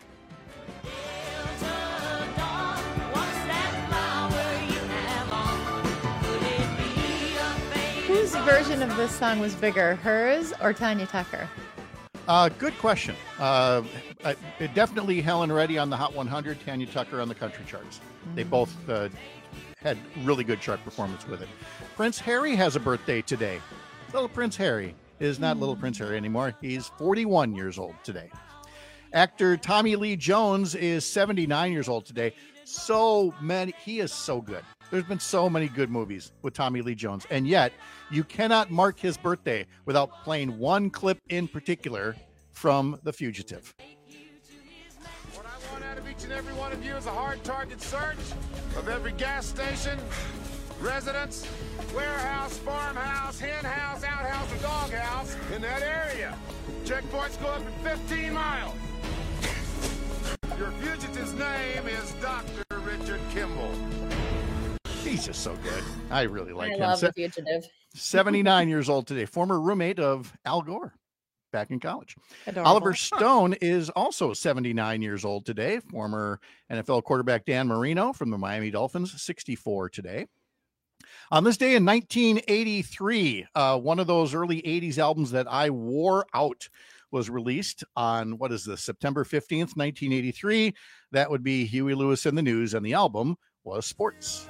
Whose version of this song was bigger, hers or Tanya Tucker? Good question. Definitely Helen Reddy on the Hot 100, Tanya Tucker on the country charts. They both had really good chart performance with it. Prince Harry has a birthday today. Little Prince Harry is not Little Prince Harry anymore. He's 41 years old today. Actor Tommy Lee Jones is 79 years old today. so many. He is so good. There's been so many good movies with Tommy Lee Jones, and yet you cannot mark his birthday without playing one clip in particular from The Fugitive. What I want out of each and every one of you is a hard target search of every gas station, residence, warehouse, farmhouse, hen house, outhouse, and doghouse in that area. Checkpoints go up at 15 miles. Your fugitive's name is Dr. Richard Kimball. He's just so good. I really like him. I love The Fugitive. 79 years old today, former roommate of Al Gore back in college. Adorable. Oliver Stone is also 79 years old today, former NFL quarterback Dan Marino from the Miami Dolphins, 64 today. On this day in 1983, one of those early 80s albums that I wore out was released on, what is this, September 15th, 1983. That would be Huey Lewis and the News, and the album was Sports.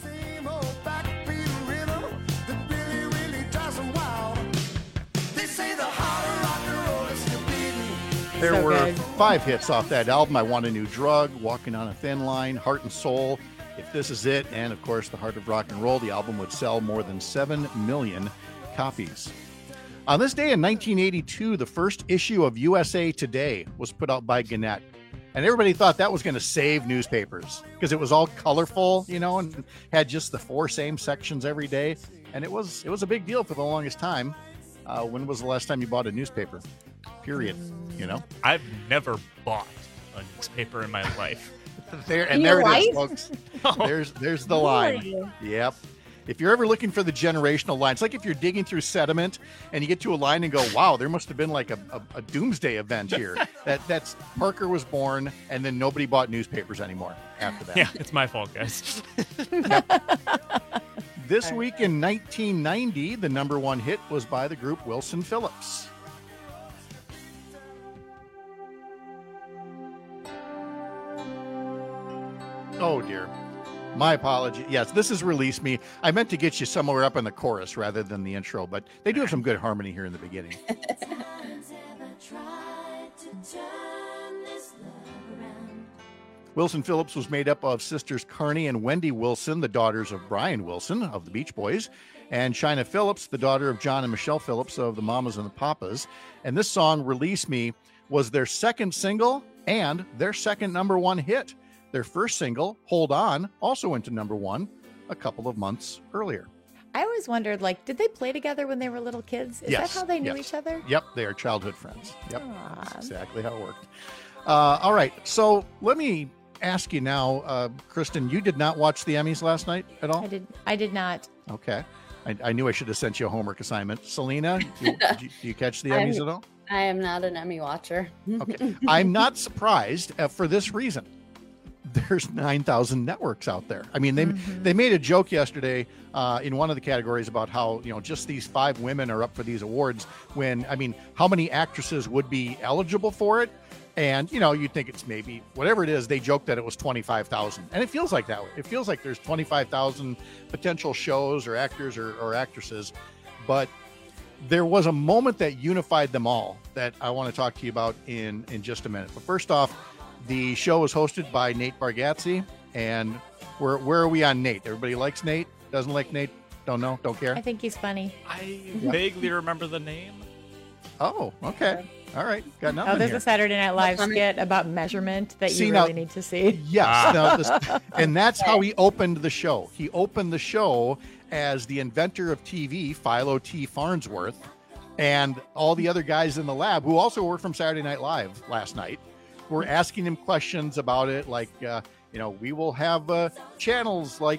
There were 5 hits off that album. I Want a New Drug, Walking on a Thin Line, Heart and Soul, If This Is It, and of course, The Heart of Rock and Roll. The album would sell more than 7 million copies. On this day in 1982, the first issue of USA Today was put out by Gannett. And everybody thought that was going to save newspapers because it was all colorful, you know, and had just the 4 same sections every day. And it was a big deal for the longest time. When was the last time you bought a newspaper? Period. You know, I've never bought a newspaper in my life. There it is, folks. There's the line. Yep. If you're ever looking for the generational line, it's like if you're digging through sediment and you get to a line and go, wow, there must have been like a doomsday event here. That's Parker was born, and then nobody bought newspapers anymore after that. Yeah, it's my fault, guys. This week in 1990, the number 1 hit was by the group Wilson Phillips. Oh, dear. My apology. Yes, this is Release Me. I meant to get you somewhere up in the chorus rather than the intro, but they do have some good harmony here in the beginning. Wilson Phillips was made up of sisters Carney and Wendy Wilson, the daughters of Brian Wilson of the Beach Boys, and China Phillips, the daughter of John and Michelle Phillips of the Mamas and the Papas. And this song, Release Me, was their second single and their second number 1 hit. Their first single, Hold On, also went to number 1 a couple of months earlier. I always wondered, like, did they play together when they were little kids? Is that how they knew each other? Yep, they are childhood friends. Yep, that's exactly how it worked. All right, so let me ask you now, Kristen, you did not watch the Emmys last night at all? I did not. Okay. I knew I should have sent you a homework assignment. Selena, do you catch the Emmys at all? I am not an Emmy watcher. Okay. I'm not surprised for this reason. There's 9,000 networks out there. I mean, they made a joke yesterday in one of the categories about how, you know, just these 5 women are up for these awards when, I mean, how many actresses would be eligible for it? And, you know, you'd think it's maybe whatever it is. They joked that it was 25,000, and it feels like that way. It feels like there's 25,000 potential shows or actors or actresses. But there was a moment that unified them all that I want to talk to you about in just a minute. But first off, the show was hosted by Nate Bargatze, and where are we on Nate? Everybody likes Nate? Doesn't like Nate? Don't know? Don't care? I think he's funny. I vaguely remember the name. Oh, okay. All right. Got nothing there's here. a Saturday Night Live skit about measurement that you really need to see. Yes. And that's how he opened the show. He opened the show as the inventor of TV, Philo T. Farnsworth, and all the other guys in the lab who also were from Saturday Night Live last night. We're asking him questions about it, like, you know, we will have channels like,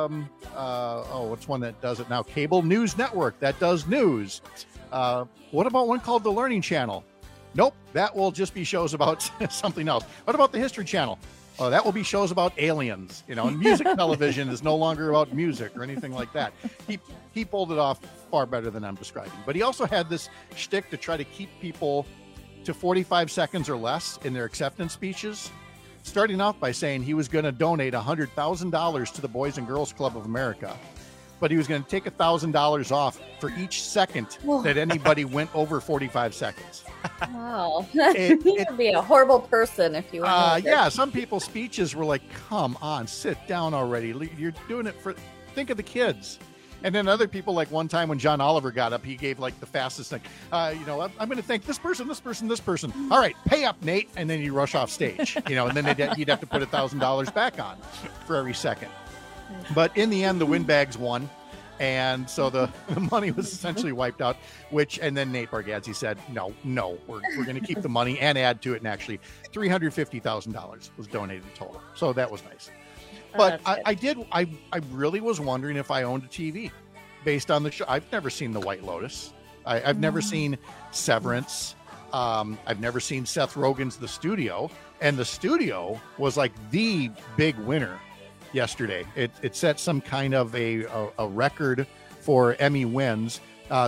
what's one that does it now? Cable News Network that does news. What about one called the Learning Channel? Nope, that will just be shows about something else. What about the History Channel? Oh, that will be shows about aliens. You know, and music television is no longer about music or anything like that. He pulled it off far better than I'm describing. But he also had this shtick to try to keep people to 45 seconds or less in their acceptance speeches, starting off by saying he was going to donate $100,000 to the Boys and Girls Club of America, but he was going to take $1,000 off for each second that anybody went over 45 seconds. Wow. It would be a horrible person if you were. Yeah, some people's speeches were like, come on, sit down already. You're doing it for, think of the kids. And then other people, like one time when John Oliver got up, he gave like the fastest thing. I'm going to thank this person, this person, this person. All right, pay up, Nate. And then you rush off stage, and then you'd have to put $1,000 back on for every second. But in the end, the windbags won. And so the money was essentially wiped out, and then Nate Bargatze said, no, we're going to keep the money and add to it. And actually $350,000 was donated total. So that was nice. But I really was wondering if I owned a TV based on the show. I've never seen The White Lotus. I've never seen Severance. I've never seen Seth Rogen's The Studio. And The Studio was like the big winner yesterday. It set some kind of a record for Emmy wins.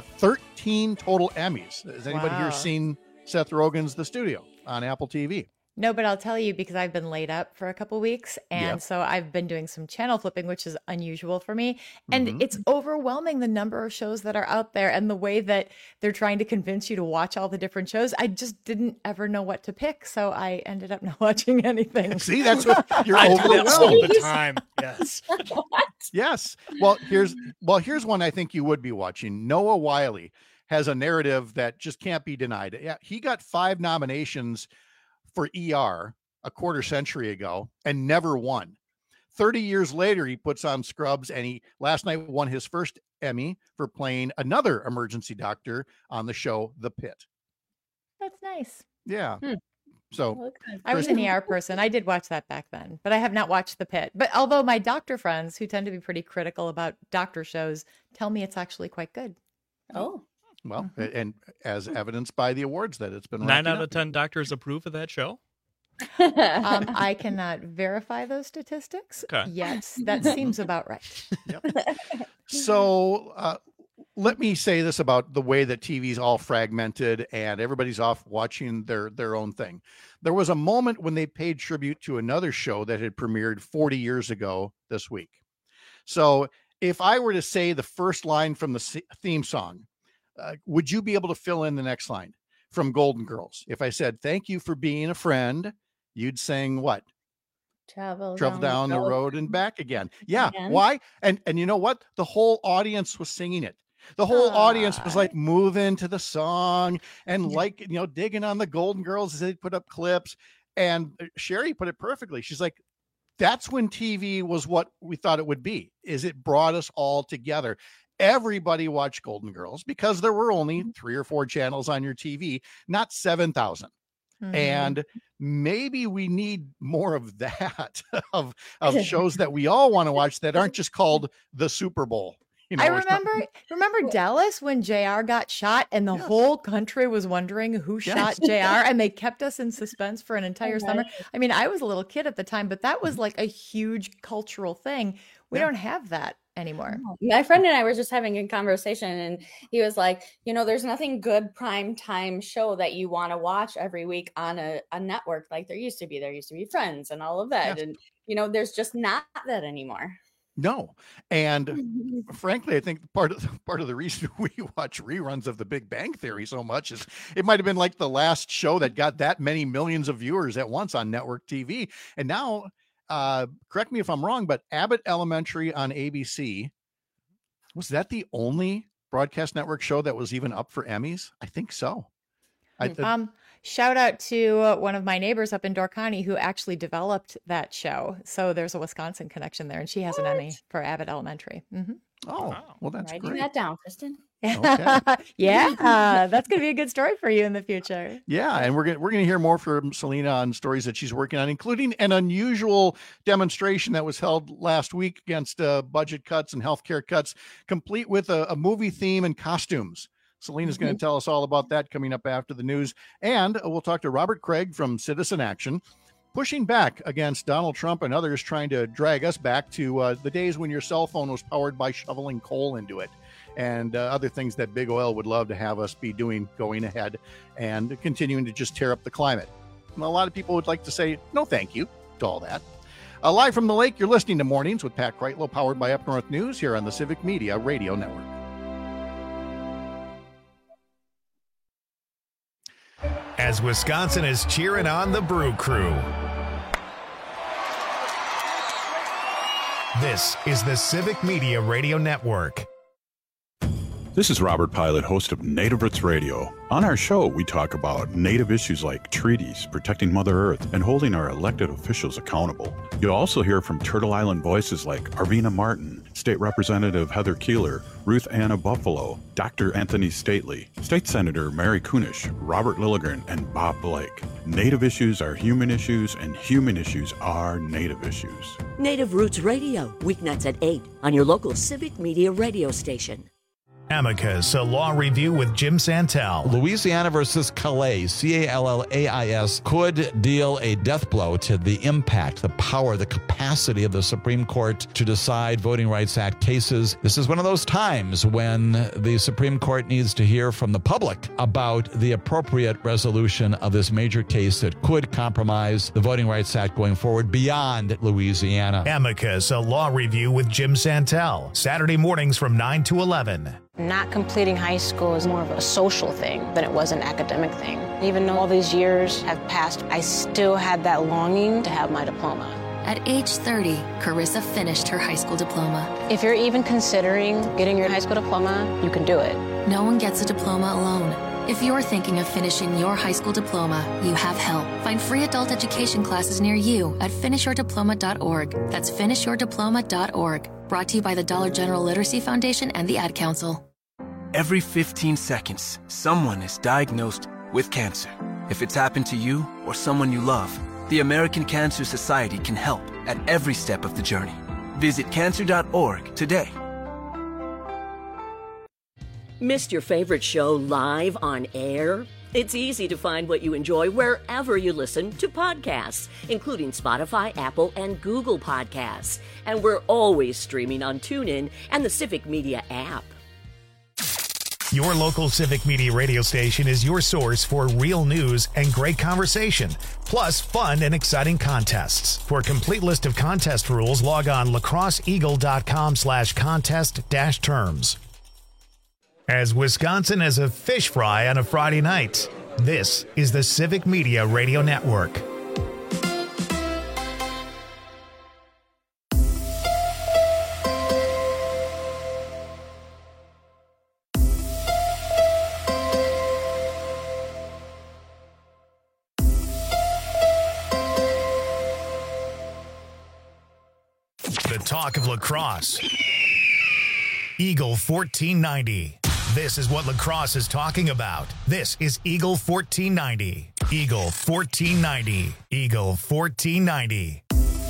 13 total Emmys. Has anybody here seen Seth Rogen's The Studio on Apple TV? No, but I'll tell you because I've been laid up for a couple weeks. And so I've been doing some channel flipping, which is unusual for me. And it's overwhelming the number of shows that are out there and the way that they're trying to convince you to watch all the different shows. I just didn't ever know what to pick. So I ended up not watching anything. See, that's what you're overwhelmed all the time. Yes. Yes. Well, here's one I think you would be watching. Noah Wyle has a narrative that just can't be denied. Yeah, he got 5 nominations for ER a quarter century ago and never won. 30 years later, he puts on Scrubs, and he last night won his first Emmy for playing another emergency doctor on the show The Pit. That's nice. Yeah. So I was an ER person. I did watch that back then, but I have not watched The Pit. But although my doctor friends, who tend to be pretty critical about doctor shows, tell me it's actually quite good. Oh. Well, and as evidenced by the awards that it's been 9 out of 10 doctors approve of that show. I cannot verify those statistics. Okay. Yes, that seems about right. So let me say this about the way that TV's all fragmented and everybody's off watching their own thing. There was a moment when they paid tribute to another show that had premiered 40 years ago this week. So if I were to say the first line from the theme song, would you be able to fill in the next line from Golden Girls? If I said, thank you for being a friend, you'd sing what? Travel down the road and back again. Yeah. Again? Why? And you know what? The whole audience was singing it. The whole audience was like moving to the song and like, digging on the Golden Girls as they put up clips. And Sherry put it perfectly. She's like, that's when TV was what we thought it would be, is it brought us all together. Everybody watched Golden Girls because there were only 3 or 4 channels on your TV, not 7,000. And maybe we need more of that, of shows that we all want to watch that aren't just called the Super Bowl. I remember Dallas when JR got shot and the whole country was wondering who shot JR, and they kept us in suspense for an entire summer. I mean, I was a little kid at the time, but that was like a huge cultural thing. We don't have that anymore. My friend and I were just having a conversation, and he was like, there's nothing good prime time show that you want to watch every week on a network like there used to be. There used to be Friends and all of that. And, there's just not that anymore. No. And frankly, I think part of the reason we watch reruns of The Big Bang Theory so much is it might have been like the last show that got that many millions of viewers at once on network TV. And now, correct me if I'm wrong, but Abbott Elementary on ABC, was that the only broadcast network show that was even up for Emmys? I think so. Shout out to one of my neighbors up in Door County who actually developed that show. So there's a Wisconsin connection there, and she has an Emmy for Abbott Elementary. Oh, well, that's writing great. That down, Kristen. Okay. Yeah, that's going to be a good story for you in the future. Yeah, and we're going to hear more from Selena on stories that she's working on, including an unusual demonstration that was held last week against budget cuts and healthcare cuts, complete with a movie theme and costumes. Selena's going to tell us all about that coming up after the news. And we'll talk to Robert Craig from Citizen Action, pushing back against Donald Trump and others trying to drag us back to the days when your cell phone was powered by shoveling coal into it, and other things that Big Oil would love to have us be doing going ahead and continuing to just tear up the climate. And a lot of people would like to say, no, thank you to all that. Live from the lake, you're listening to Mornings with Pat Kreitlow, powered by Up North News here on the Civic Media Radio Network. as Wisconsin is cheering on the Brew Crew. This is the Civic Media Radio Network. This is Robert Pilot, host of Native Roots Radio. On our show, we talk about Native issues like treaties, protecting Mother Earth, and holding our elected officials accountable. You'll also hear from Turtle Island voices like Arvina Martin, State Representative Heather Keeler, Ruth Anna Buffalo, Dr. Anthony Stately, State Senator Mary Kunish, Robert Lilligren, and Bob Blake. Native issues are human issues, and human issues are Native issues. Native Roots Radio, weeknights at 8 on your local Civic Media radio station. Amicus, a law review with Jim Santel. Louisiana versus Calais, Callais, could deal a death blow to the impact, the power, the capacity of the Supreme Court to decide Voting Rights Act cases. This is one of those times when the Supreme Court needs to hear from the public about the appropriate resolution of this major case that could compromise the Voting Rights Act going forward beyond Louisiana. Amicus, a law review with Jim Santel. Saturday mornings from 9 to 11. Not completing high school is more of a social thing than it was an academic thing. Even though all these years have passed, I still had that longing to have my diploma. At age 30, Carissa finished her high school diploma. If you're even considering getting your high school diploma, you can do it. No one gets a diploma alone. If you're thinking of finishing your high school diploma, you have help. Find free adult education classes near you at finishyourdiploma.org. That's finishyourdiploma.org. Brought to you by the Dollar General Literacy Foundation and the Ad Council. Every 15 seconds, someone is diagnosed with cancer. If it's happened to you or someone you love, the American Cancer Society can help at every step of the journey. Visit cancer.org today. Missed your favorite show live on air? It's easy to find what you enjoy wherever you listen to podcasts, including Spotify, Apple, and Google Podcasts. And we're always streaming on TuneIn and the Civic Media app. Your local Civic Media radio station is your source for real news and great conversation, plus fun and exciting contests. For a complete list of contest rules, log on lacrosseeagle.com/contest-terms. As Wisconsin has a fish fry on a Friday night, this is the Civic Media Radio Network. The talk of lacrosse. Eagle 1490. This is what lacrosse is talking about. This is Eagle 1490. Eagle 1490. Eagle 1490.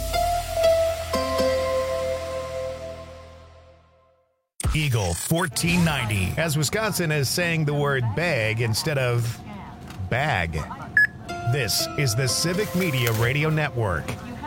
Eagle 1490. As Wisconsin is saying the word bag instead of bag. This is the Civic Media Radio Network.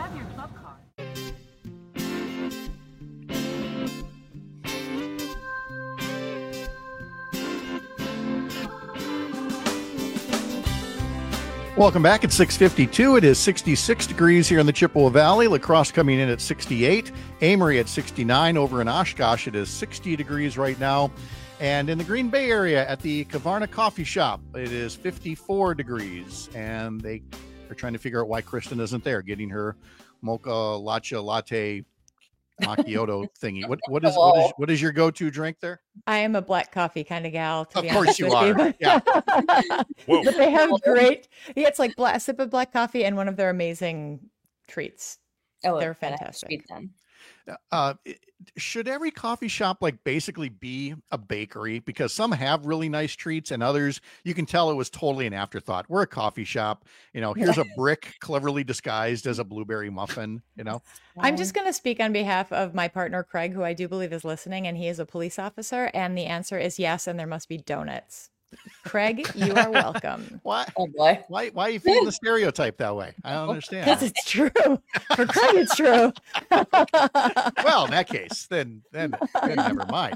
Welcome back at 6:52. It is 66 degrees here in the Chippewa Valley. La Crosse coming in at 68. Amory at 69. Over in Oshkosh, it is 60 degrees right now. And in the Green Bay area at the Kavarna Coffee Shop, it is 54 degrees. And they are trying to figure out why Kristen isn't there, getting her mocha matcha latte macchiato thingy. What is your go-to drink there? I am a black coffee kind of gal. To of be course you honest are. with Yeah. But they have great. Yeah, it's like a sip of black coffee and one of their amazing treats. Oh, they're fantastic. Should every coffee shop basically be a bakery? Because some have really nice treats and others you can tell it was totally an afterthought. We're a coffee shop, here's a brick cleverly disguised as a blueberry muffin, I'm just going to speak on behalf of my partner Craig, who I do believe is listening, and he is a police officer, and the answer is yes, and there must be donuts. Craig, you are welcome. Why? Oh boy. Why are you feeding the stereotype that way? I don't understand. Because it's true. For Craig, it's true. Well, in that case, then never mind.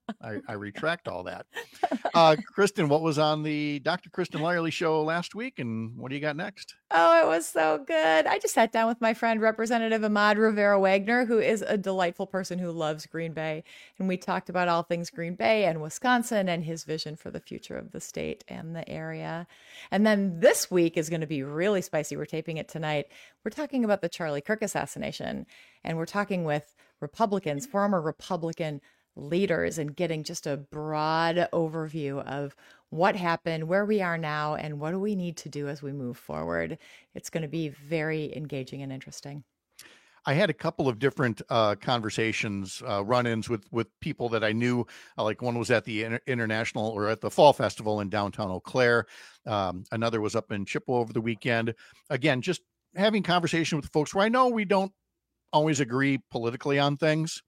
I retract all that. Kristen, what was on the Dr. Kristen Lyerly show last week, and what do you got next? Oh, it was so good. I just sat down with my friend, Representative Ahmad Rivera-Wagner, who is a delightful person who loves Green Bay. And we talked about all things Green Bay and Wisconsin and his vision for the future of the state and the area. And then this week is going to be really spicy. We're taping it tonight. We're talking about the Charlie Kirk assassination, and we're talking with Republicans, former Republican leaders, and getting just a broad overview of what happened, where we are now, and what do we need to do as we move forward. It's going to be very engaging and interesting. I had a couple of different conversations, run-ins with people that I knew. Like one was at the International or at the Fall Festival in downtown Eau Claire. Another was up in Chippewa over the weekend. Again, just having conversation with folks where I know we don't always agree politically on things.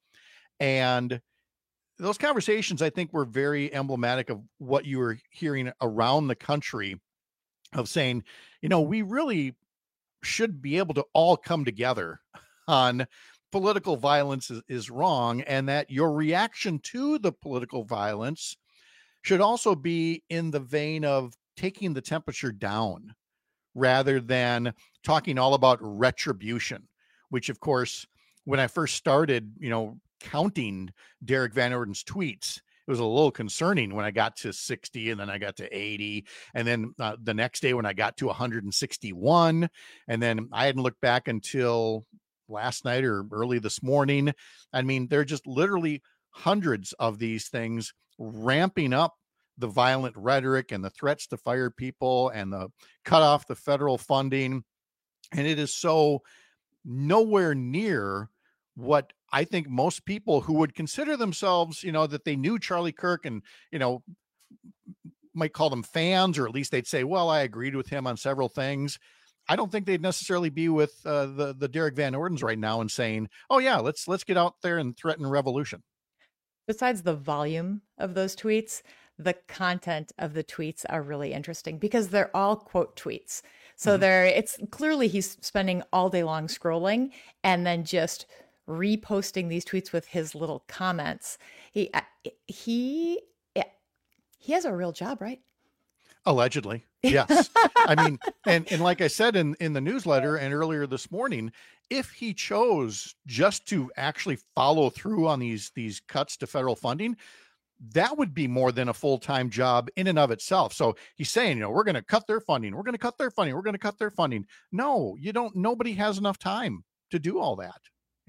And those conversations, I think, were very emblematic of what you were hearing around the country of saying, we really should be able to all come together on political violence is wrong, and that your reaction to the political violence should also be in the vein of taking the temperature down rather than talking all about retribution, which, of course, when I first started, counting Derek Van Orden's tweets, it was a little concerning when I got to 60 and then I got to 80. And then the next day when I got to 161, and then I hadn't looked back until last night or early this morning. I mean, there are just literally hundreds of these things ramping up the violent rhetoric and the threats to fire people and the cut off the federal funding. And it is so nowhere near what I think most people who would consider themselves, that they knew Charlie Kirk and, might call them fans, or at least they'd say, well, I agreed with him on several things. I don't think they'd necessarily be with the Derek Van Ordens right now and saying, oh yeah, let's get out there and threaten revolution. Besides the volume of those tweets, the content of the tweets are really interesting because they're all quote tweets. So it's clearly he's spending all day long scrolling and then just reposting these tweets with his little comments. He has a real job, right? Allegedly. Yes. I mean, and like I said in the newsletter and earlier this morning, if he chose just to actually follow through on these cuts to federal funding, that would be more than a full-time job in and of itself. So he's saying, we're going to cut their funding. We're going to cut their funding. We're going to cut their funding. No, you don't. Nobody has enough time to do all that,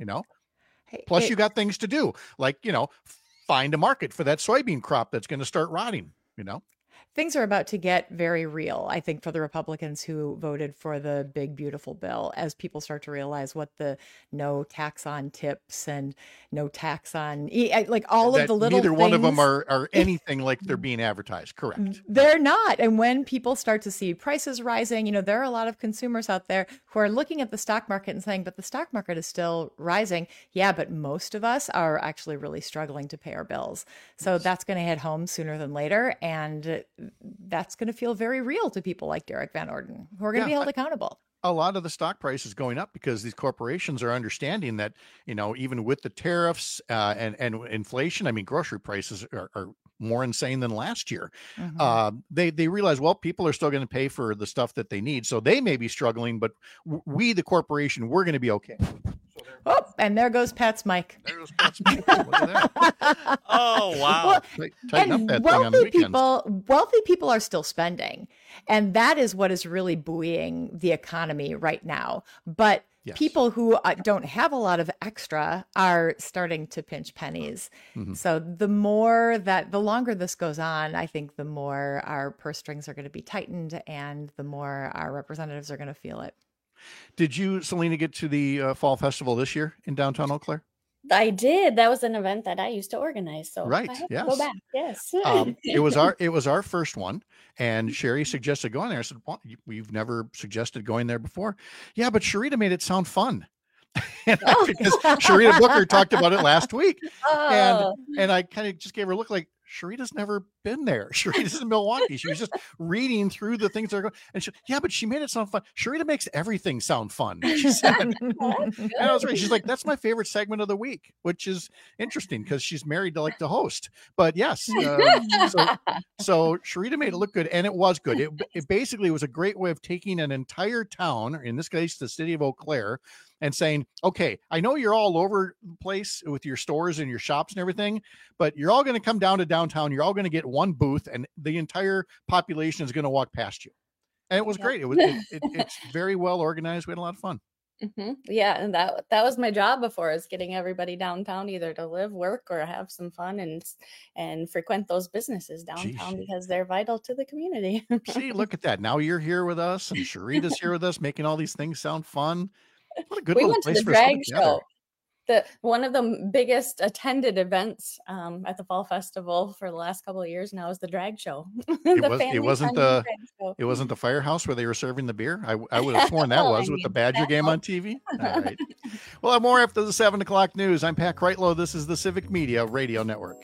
Plus you got things to do, like, find a market for that soybean crop that's going to start rotting, Things are about to get very real, I think, for the Republicans who voted for the big, beautiful bill, as people start to realize what the no tax on tips and no tax on, like all of the little neither things. One of them are anything like they're being advertised. Correct. They're not. And when people start to see prices rising, there are a lot of consumers out there who are looking at the stock market and saying, but the stock market is still rising. Yeah, but most of us are actually really struggling to pay our bills. So that's going to hit home sooner than later. And that's going to feel very real to people like Derek Van Orden, who are going to be held accountable. A lot of the stock price is going up because these corporations are understanding that, even with the tariffs and inflation, I mean, grocery prices are more insane than last year. They realize, well, people are still going to pay for the stuff that they need. So they may be struggling, but we, the corporation, we're going to be okay. Oh, and there goes Pat's mic. There goes Pat's mic. Look at that. Oh, wow. Well, tighten up that thing on the weekends. Wealthy people are still spending. And that is what is really buoying the economy right now. But people who don't have a lot of extra are starting to pinch pennies. So the longer this goes on, I think the more our purse strings are going to be tightened and the more our representatives are going to feel it. Did you, Selena, get to the Fall Festival this year in downtown Eau Claire? I did. That was an event that I used to organize. So right. I have Yes. to go back. Yes. It was our first one, and Sherry suggested going there. I said, well, we've never suggested going there before. Yeah, but Sharita made it sound fun. Because Sharita Booker talked about it last week. And I kind of just gave her a look like, Sharita's never been there. Sharita's in Milwaukee. She was just reading through the things that are going. And but she made it sound fun. Sharita makes everything sound fun, she said. And I was right. She's like, that's my favorite segment of the week, which is interesting because she's married to the host. But yes, so Sharita made it look good, and it was good. It basically was a great way of taking an entire town, or in this case, the city of Eau Claire, and saying, okay, I know you're all over the place with your stores and your shops and everything, but you're all going to come down to downtown. You're all going to get one booth, and the entire population is going to walk past you. And it was great. It's very well organized. We had a lot of fun. Mm-hmm. Yeah, and that was my job before, is getting everybody downtown either to live, work, or have some fun and frequent those businesses downtown because they're vital to the community. See, look at that. Now you're here with us, and Sharita's here with us, making all these things sound fun. What a good little place for us to get together. One of the biggest attended events at the Fall Festival for the last couple of years now is the drag show. It wasn't the firehouse where they were serving the beer. I would have sworn that was with the Badger game on TV. All right. We'll have more after the 7 o'clock news. I'm Pat Kreitlow. This is the Civic Media Radio Network.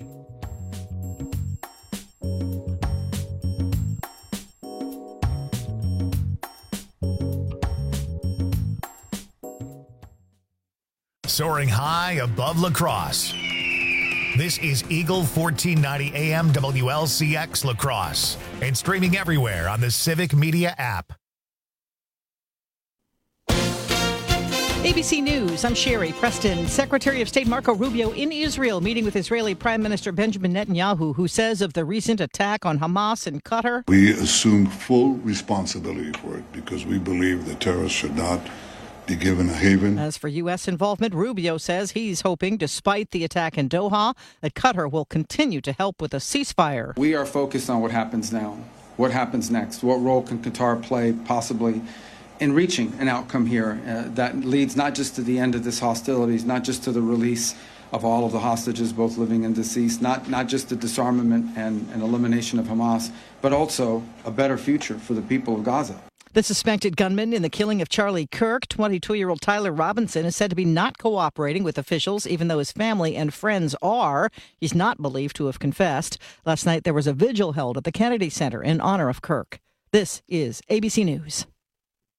Soaring high above La Crosse. This is Eagle 1490 AM WLCX La Crosse and streaming everywhere on the Civic Media app. ABC News, I'm Sherry Preston. Secretary of State Marco Rubio in Israel meeting with Israeli Prime Minister Benjamin Netanyahu, who says of the recent attack on Hamas in Qatar. We assume full responsibility for it because we believe that terrorists should not be given a haven. As for U.S. involvement, Rubio says he's hoping, despite the attack in Doha, that Qatar will continue to help with a ceasefire. We are focused on what happens now. What happens next? What role can Qatar play possibly in reaching an outcome here that leads not just to the end of this hostilities, not just to the release of all of the hostages, both living and deceased, not just the disarmament and elimination of Hamas, but also a better future for the people of Gaza. The suspected gunman in the killing of Charlie Kirk, 22-year-old Tyler Robinson, is said to be not cooperating with officials, even though his family and friends are. He's not believed to have confessed. Last night, there was a vigil held at the Kennedy Center in honor of Kirk. This is ABC News.